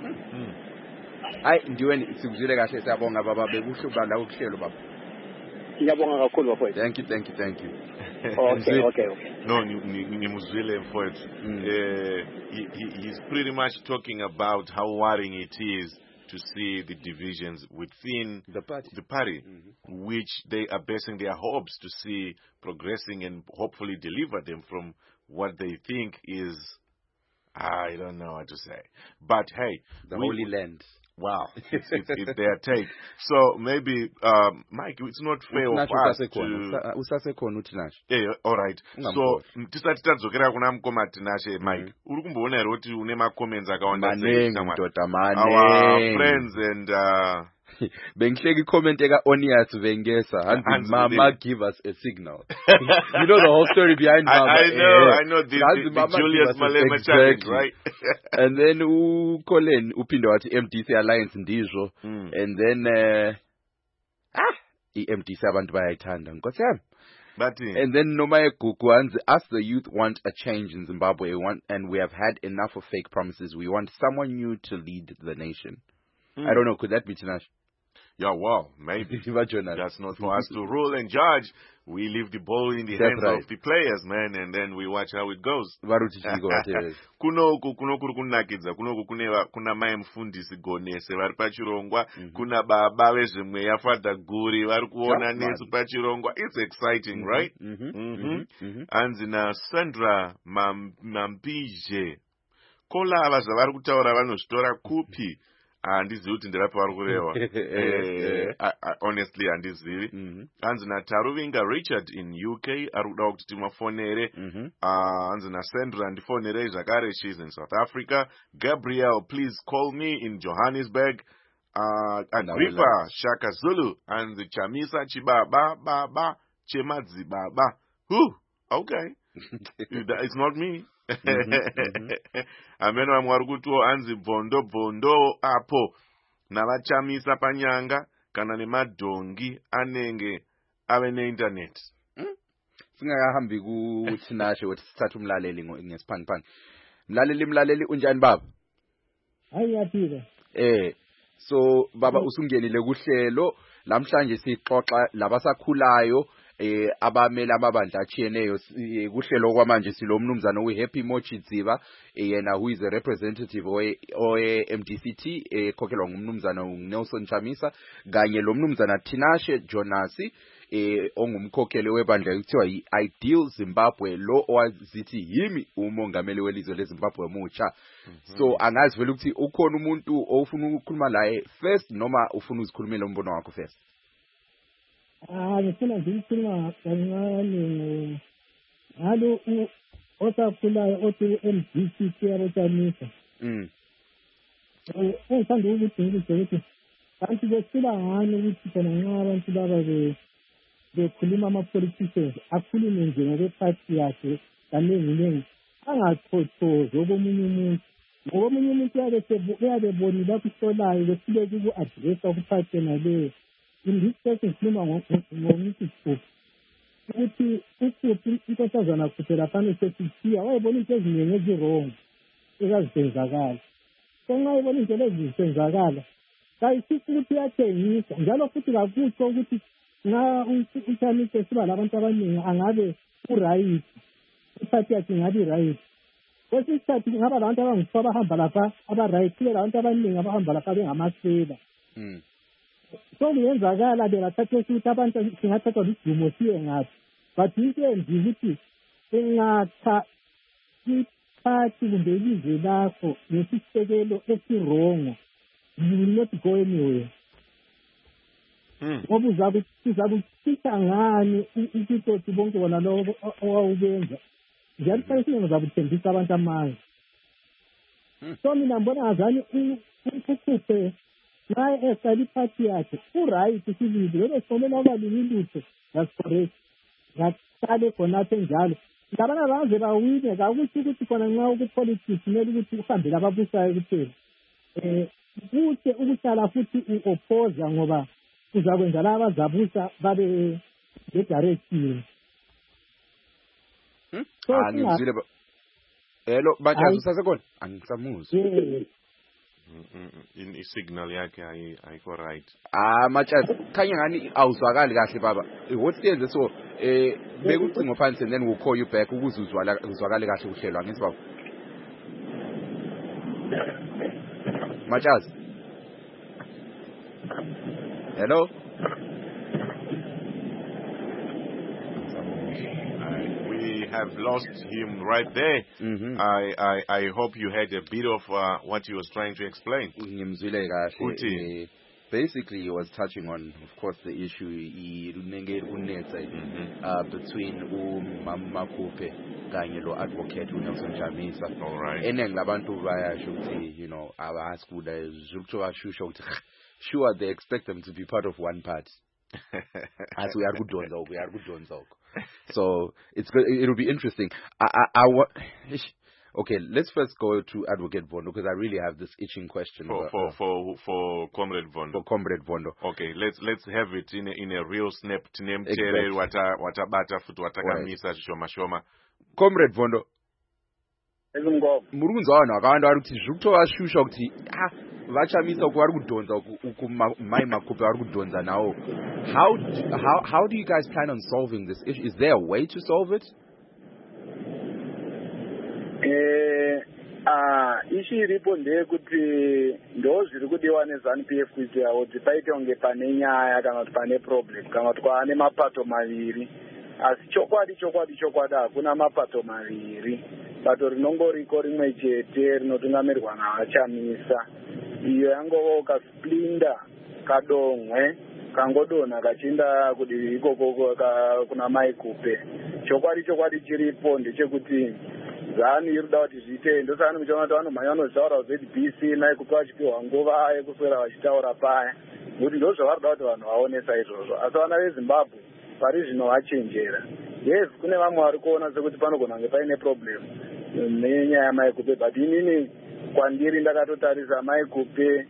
hayi ndiweni sikuzwile kahle siyabonga baba bekuhle ukuba la ukuhlelo baba Ngiyabonga kakhulu bafowethu. Thank you, thank you, thank you. Okay, okay, okay. No, ngimuzwile mfowethu. Uh, he, he, he's pretty much talking about how worrying it is to see the divisions within the party, the party mm-hmm. which they are basing their hopes to see progressing and hopefully deliver them from what they think is, I don't know what to say. But hey, the we, Holy Land. Wow, it's, it's, it's their take. So maybe, um, Mike, it's not fair of us to... Usasekhona uTinashe. Yeah, all right. So, tisati tadzokera kuna mukoma Tinashe, Mike. Uri kumboona here kuti une ma-comments akawanda manengi mdota manengi. Our friends and... Uh, bengihleki comment eka Onias Vengesa and Mama give us a signal. You know the whole story behind Mama. I, I know, I know the, the, the Julius Malema exactly. challenge, right? And then u Colin upinde wathi M D C Alliance ndizwo mm. and then uh, ah I-M D C abantu bayayithanda nkosi yami. But, uh, and then Noma Gugu, us the youth want a change in Zimbabwe, we want, and we have had enough of fake promises. We want someone new to lead the nation. Mm. I don't know, could that be Tinashe? Yeah, well, maybe. That's not for us to rule and judge. We leave the ball in the That's hands right. of the players, man, and then we watch how it goes. Kunoku kuno kuri kunakidza kunoku kune kuna mai mufundisi Gonese vari pachirongwa, kuna baba vezvemweya Father Guri vari kuona nesu pachirongwa. It's exciting, mm-hmm. right? Mm-hmm. Mm-hmm. Mm-hmm. Anzi na Sandra Mampije. Kola ava zvavari kutaura vanozvitora kupi? Handizivi kuti ndirapi vari kureva. Honestly, handizivi. Hanzi naTaruvinga Richard in U K ari kuda kuti timafonere. Hanzi naSandra ndifonerei zvakare, she's in South Africa. Gabriel, please call me in Johannesburg. Uh, Agrippa Shaka Zulu. Hanzi Chamisa Chibaba Baba Chemadzi Baba. Who? Okay. It's not me. Ameno vamwe vari kutiwo anzi bvondo bvondo apo navachamisa panyanga kana nemadhongi anenge ave neinternet. Singakahambi kuTinashe wethi sithathe umlaleli ngesiphangiphangi. Mlaleli mlaleli unjani baba? Hayi yaphila. Eh so baba usungenile kuhlelo namhlanje sixoxa labasakhulayo eh abamele amabandla achiyeneyo kuhlelo kwamanje silo mnumzana uHappy Mochidziba yena who is a representative oye M D C T ekhokhelwa ngumnumzana uNelson Chamisa kanye lo mnumzana Tinashe Jonasi eh ongumkhokheli webandla ekuthiwa yi-Ideal Zimbabwe lo owazithi yimi umongameli welizwe leZimbabwe mutsha. So angazi vele ukuthi ukhona umuntu ofuna ukukhuluma laye first noma ufuna uzikhulumela umbono wakho first. Ah, ngifuna ngikhuluma kancane ngalo osakhulayo othi M D C T yabotshamisa. Mm. Eh, ngithanda ukuthi ngizwe ukuthi kanti besila ngani ukuthi khona nxa abantu laba be bekhuluma ama-politicians akhulume nje ngokwe-party yakhe kaningi-ningi angathothozi okomunye umuntu ngoba omunye umuntu uyabe bonile akusolayo besileke uku-adressa ukuphathe naleyo. In this case ngikhuluma ngokuthi Sipho ukuthi uSipho inkosazana kuphela phana sesithiya wayebona into eziningi ezirong ezazenzakala. Nxa ibona into ezizenzakala kayisithi ukuthi iyathengisa njalo futhi kakutsho ukuthi nxa uChamisa siba labantu abaningi angabe uright iphathi yakhe ingabe iright. Kwesinye isikhathi ngaba labantu abangu abahamba lapha aba-right kube labantu abaningi abahamba lapha bengamasela. So kuyenzakala bengathatha ukuthi abantu singathathwa lidumo siye ngaphi but into enzi ukuthi engakha iphathi kumbe ilizwe lakho ngesisekelo esirongo you will not go anywhere. Ngoba uzakuchitha ngani isitoti bonke bona lo owawubenza njalo kufanele uzakuthembisa abantu amanye. So mina mbona ngazani ukhuphe naye esali iphathi yakhe uright sibili lelo somela abalimi lutho that's correct ngahlale khonapho njalo labana banze bawine kakuthi ukuthi khona nxa ukupolitics kumele ukuthi uhambele ababusayo kuphela. Eh kuhle ukuhlala futhi u-opposer ngoba uzakwenza laba abazabusa babe le-direction. Ah ngizwile ba hello bajazi usasekhona angisamuzwa. in signal yakhe ayikho right. Ah Matshasi khanya ngani awuzwakali kahle baba. What senze so eh bekucingo phansi and then we'll call you back ukuze uzwakale uzwakale kahle uhlelwa ngithi baba. Matshasi. Hello. We have lost him right there. Mm-hmm. I, I I hope you had a bit of uh, what he was trying to explain. Uh, basically, he was touching on, of course, the issue mm-hmm. uh, between Umama Kupe kanye lo advocate uNelson Chamisa. All right. And then labantu bayasho, you know, ask who they sure they expect them to be part of one party. As we are good ones, we are good ones. So it's good. It'll be interesting. I, I, I wa- okay, let's first go to Advocate Vondo because I really have this itching question for about, for, uh, for for Comrade Vondo. For Comrade Vondo. Okay, let's let's have it in a, in a real snap. Name exactly. Wata wata bata futu watakamisa shoma shoma. Comrade Vondo. Ezingoko. Murunza wana akaanda ari kuti zvikutoa shusha kuti ah vachamisa ku vari kudhonza ku mai makupe vari kudhonza nawo. How do, how how do you guys plan on solving this issue? Is there a way to solve it? Eh ah issue iripo ndeyekuti ndo zviri kudiwa neZANU P F kuti kuti paite unge pane nyaya kana kuti pane problem kana kuti kwaane mapato maviri. Asi chokwadi chokwadi chokwadi hakuna mapato maviri. Bato rinongoriko rimwe chete rinotungamirirwa naVachamisa. Iyo yangovoka splinda kadomwe kangodonha kachienda kudivi ikoko kuna Mai Kupe. Chokwadi chokwadi chiripo ndechekuti ZANU irikuda kuti zviite ndosaka muchaona kuti vanomhanya vanozvitaura Z B C Mai Kupe vachipiwa nguva yekuswera vachitaura paya. Kuti ndo zvavarikuda kuti vanhu vaonesa izvozvo. Asi vana veZimbabwe pari zvino vachenjera. Yes, kune vamwe vari kuona sekuti panogona kunge paine problem nenyaya yaMai Kupe, but inini kwandiri ndakatotarisa Mai Kupe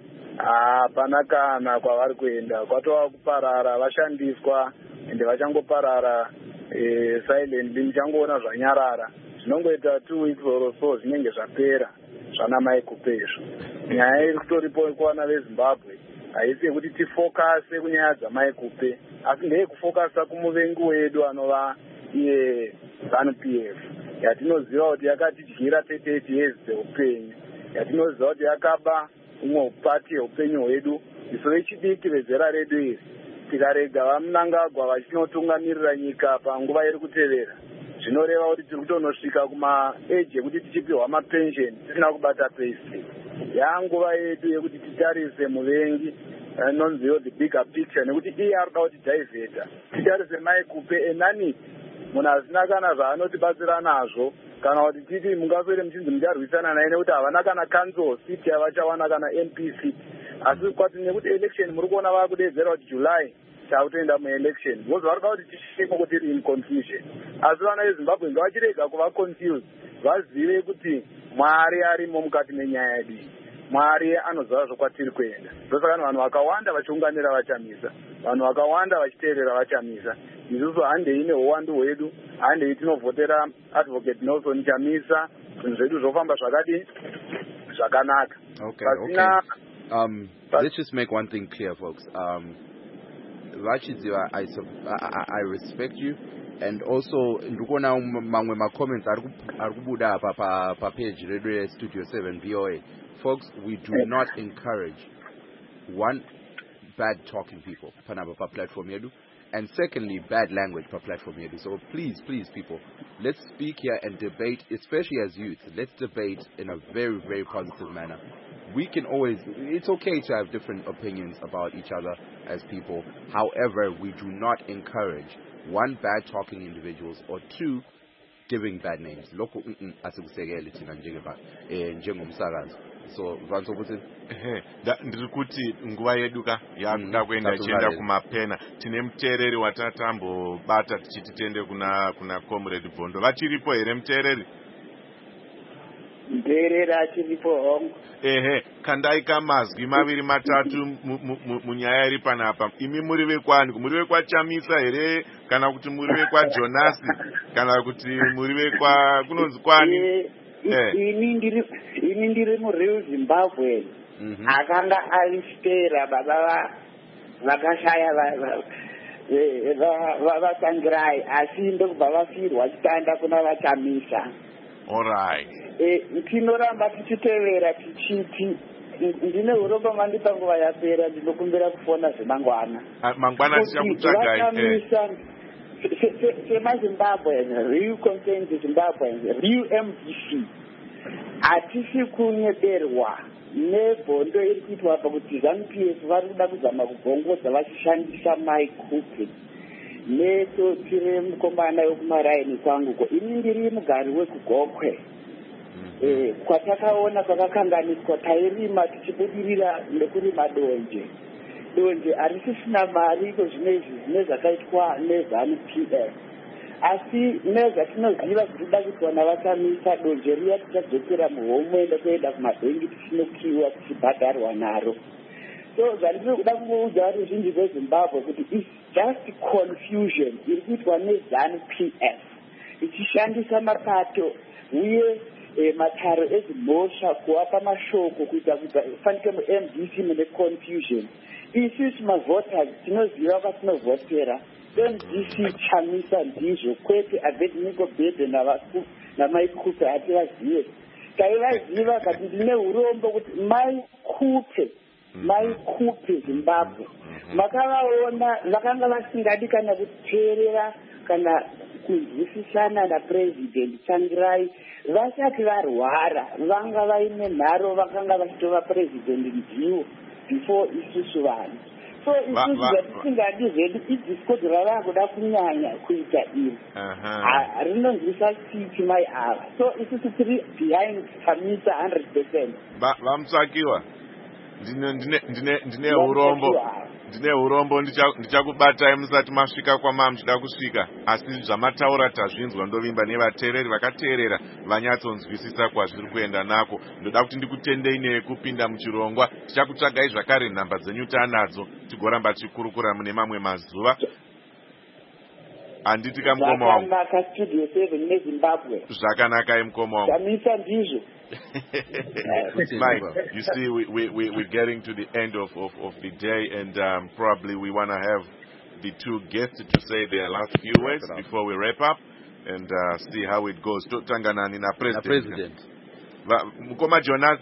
hapana kana kwavari kuenda, kwatova kuparara, vashandiswa ende vachangoparara eh, silently, muchangoona zvanyarara zvinongoita two weeks or so zvinenge zvapera zvana Mai Kupe izvo. Nyaya iri kutoripo kuvana veZimbabwe haisi yekuti tifokase kunyaya dzaMai Kupe, asi ndeyekufokasa kumuvengi wedu anova iye ZANU P F yatinoziva kuti yakatidyira thirty-eight years dzeupenyu, yatinoziva kuti yakaba umwe upati hweupenyu hwedu isu vechidiki vezera redu iri. Tikarega vaMnangagwa vachinotungamirira nyika panguva iri kutevera, zvinoreva kuti tiri kutonosvika kumaeji ekuti tichipiwa mapensheni tisina kubata payslip. Yanguva yedu yekuti titarise muvengi anonziwo the bigger picture, nekuti iye arikuda kuti divheta titarise Mai Kupe enani munhu asina kana zvaanotibatsira nazvo, kana kuti titi mungapere muchinzi mucharwisana naye nekuti havana kana council seat yavachawana kana M P seat. Asi kwati nekuti election muri kuona vaakudedzera kuti July takutoenda muelection, vozi vari kuda kuti tisvike kuti tiri in confusion. Asi vana veZimbabwe ngavachirega kuva confused, vazive kuti Mwari arimo mukati menyaya yedu. Mwari anoziva zvokwatiri kuenda. Ndosaka vanhu vakawanda vachiunganira Vachamisa, vanhu vakawanda vachiteerera Vachamisa. Isusu handei neuwandu hwedu, handei tinovhotera Advocate Nelson Chamisa, zvinhu zvedu zvofamba zvakadi zvakanaka. Okay, okay. Um, let's just make one thing clear, folks. Um, Vachidziva, I, I, I respect you, and also ndikuona mamwe ma comments arikubuda pa pa page Radio Studio seven V O A. Folks, we do not encourage one bad talking people panaba pa platform yedu, and secondly bad language per platform yedu. So please, please people, let's speak here and debate, especially as youth. Let's debate in a very, very positive manner. We can always, it's okay to have different opinions about each other as people. However, we do not encourage one, bad talking individuals, or two, giving bad names. Loko asikusekele thina njengeba eh njengomsakazi. So vanto ukuthi ehe ndikuti nguva yedu ka yakuda kuenda chienda kumapena. Tine muteereri watatambo bata tichiti tiende kuna kuna Comrade Vondo. Vachiripo here muteereri? Muteereri achiripo hongu. Ehe, kandai kamazwi maviri matatu munyaya iri panapa. Imi muri vekwani? Muri vekwaChamisa here kana kuti muri vekwaJonas kana kuti muri vekwa kunonzi kwani? Ini ndiri ini ndiri muReal Zimbabwe. akanga alistera baba vakashaya vatangirai asi ndokubva vafirwa chitanda kuna vachamisa. Alright. Tinoramba tichitevera tichiti ndine urombo mandipa nguva yapera ndinokumbira kufona zvemangwana. Mangwana tichakutsvagai. Vachamisa semazimbabweans, real content Zimbabweans, real M D C hatisi kunyeberwa nebhondo iri kuitwa pakuti ZANU P F vari kuda kuzama kubvongodza vachishandisa maikupi neto tiri mukomana yokumaraini kwanguko. Ini ndiri mugari wekugokwe kwatakaona kwakakanganiswa tairima tichibudirira nekurima donje. Donje harisisina mari iko zvinezvi zvine zvakaitwa neZANU P F asi nezvatinoziva zvinoda kuitwa navachamisa donje riya tichadzokera muhomwende kuenda kumabhengi tichinokiwa tichibhadharwa naro. So zvandiri kuda kungoudza vari veZimbabwe kuti it's just confusion iri kuitwa neZANU P F ichishandisa mapato uye mataro ezimhosva kuvapa mashoko kuita kuti fanike mu-M D C mune confusion. Isusu mavoters tinoziva kwatinovhotera. M D C chamisa ndizvo kwete Abednego Bhedhe namaikupe hativazive. Taivaziva kati ndine urombo kuti maikupe maikupe Zimbabwe makavaona vakanga vasingadi kana kuteerera kana kunzwisisana naPresident Tsvangirai vasati varwara vanga vaine nharo vakanga vachitova President ndiwo before isusu vanhu. So isusu zvatisingadi zvedu idhisikoti rava kuda kunyanya kuita iri rinonzwisa chichi mai ava. So isusu tiri behind Chamisa one hundred percent. Vamutsvakiwa ndine urombo ndine urombo ndichakubatai musati masvika kwama muchida kusvika asi zvamataura tazvinzwa ndovimba nevateereri vakateerera vanyatsonzwisisa kwazviri kuenda nako. Ndoda kuti ndikutendei nekupinda muchirongwa. Tichakutsvagai zvakare nhamba dzenyu tanadzo tigoramba tichikurukura mune mamwe mazuva. Handiti kamukoma wangu zvakanaka studio seven neZimbabwe zvakanaka mukoma wangu chamisa ndizvo. Mike, you see, we, we, we, we're getting to the end of, of, of the day, and um, probably we want to have the two guests to say their last few words before we wrap up and uh, see how it goes. Tanganani na president. Mukoma Jonas.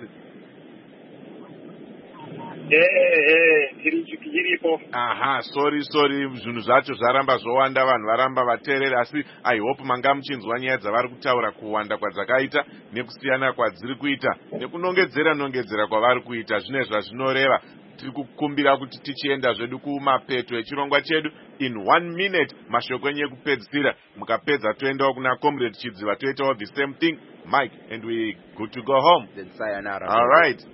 Aha, sorry, sorry. Zvinhu zvacho zvaramba zvowanda, vanhu varamba vateerera, asi I hope manga muchinzwa nyaya dzavari kutaura kuwanda kwadzakaita nekusiyana kwadziri kuita nekunongedzera nongedzera kwavari kuita. Zvine zvazvinoreva. Tiri kukumbira kuti tichienda zvedu kumapeto echirongwa chedu in one minute mashoko enyu ekupedzisira mukapedza toendawo kuna Comrade Chidziva toitawo the same thing Mike and we good to go home. Then sayonara. All right.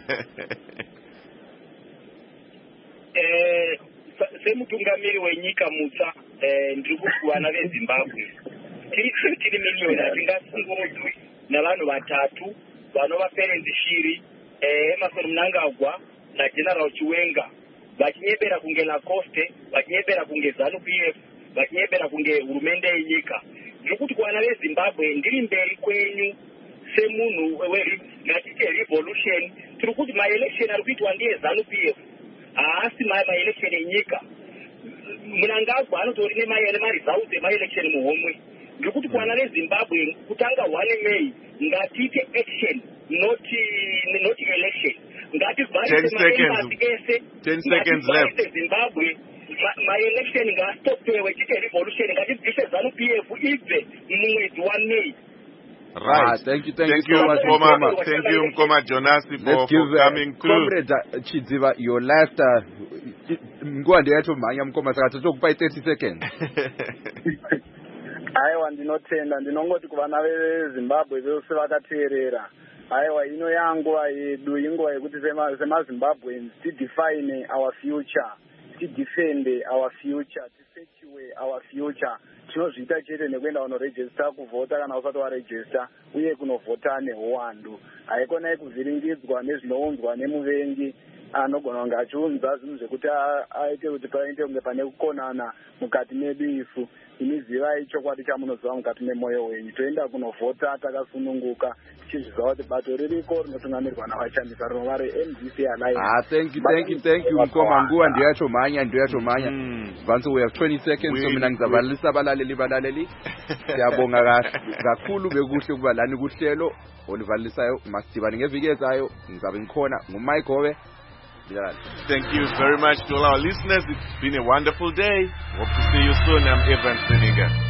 Eh, semutungamiri wenyika mutsva ndiri kuti vana veZimbabwe tiri tiri miliyoni hatingasungurudzwi navanhu vatatu vanova Ferenzi Shiri, Emerson Mnangagwa naGeneral Chiwenga vachinyebera kunge Lacoste, vachinyebera kunge ZANU P F, vachinyebera kunge hurumende yenyika. Ndiri kuti kuvana veZimbabwe ndiri mberi kwenyu semunhu ngatiti revolution. Tiri kuti maelection ari kuitwa ndiye ZANU P F haasi maelection enyika. Mnangagwa anotori nemaresults emaelection muhomwe. Ndikuti kuvana veZimbabwe kutanga one May ngatiite action not not election. ten seconds. ten seconds left. Zimbabwe my election ngastopewe chite revolution ngatibvise ZANU P F ibve mumwedzi one May. Right. Ah, thank you, thank, thank you so much, Mkoma. Mkoma. Thank you, Mkoma Jonasi, for, Let's give for coming uh, through. Comrade uh, Chidziva your last nguva ndeyatomhanya Mkoma saka totokupai thirty seconds. Aiwa, ndinotenda ndinongoti kuvana veZimbabwe vose vakateerera. Aiwa, ino yanguva yedu inguva yekuti semaZimbabweans tidefine our future, tidefende our future, tisecure our future. Tinozviita chete nekuenda kunoregister kuvhota kana usati waregister uye kunovhota nehuwandu. Haikonai kuvhiringidzwa nezvinounzwa nemuvengi. anogona kunge achiunza zvinhu zvekuti aite kuti paite kunge pane kukonana mukati mebifu. Inizivai chokwadi chamunoziva mukati memwoyo wenyu. Toenda kunovhota takasununguka tichizviziva kuti bato ririko rinotungamirwa navashandisa rinova re-M D C Alliance. Ah, thank you, thank you, thank you. Mkoma nguwa ndio yacho manya, ndio yacho manya. Vanso we have twenty seconds so mina ngizabalisa abalaleli balaleli. Siyabonga kakhulu bekuhle kuba lani kuhlelo olivalisayo masithibani ngeviki ezayo ngizabe ngikhona nguMike Gobe. Thank you very much to all our listeners. It's been a wonderful day. Hope to see you soon. I'm Evan Seniga.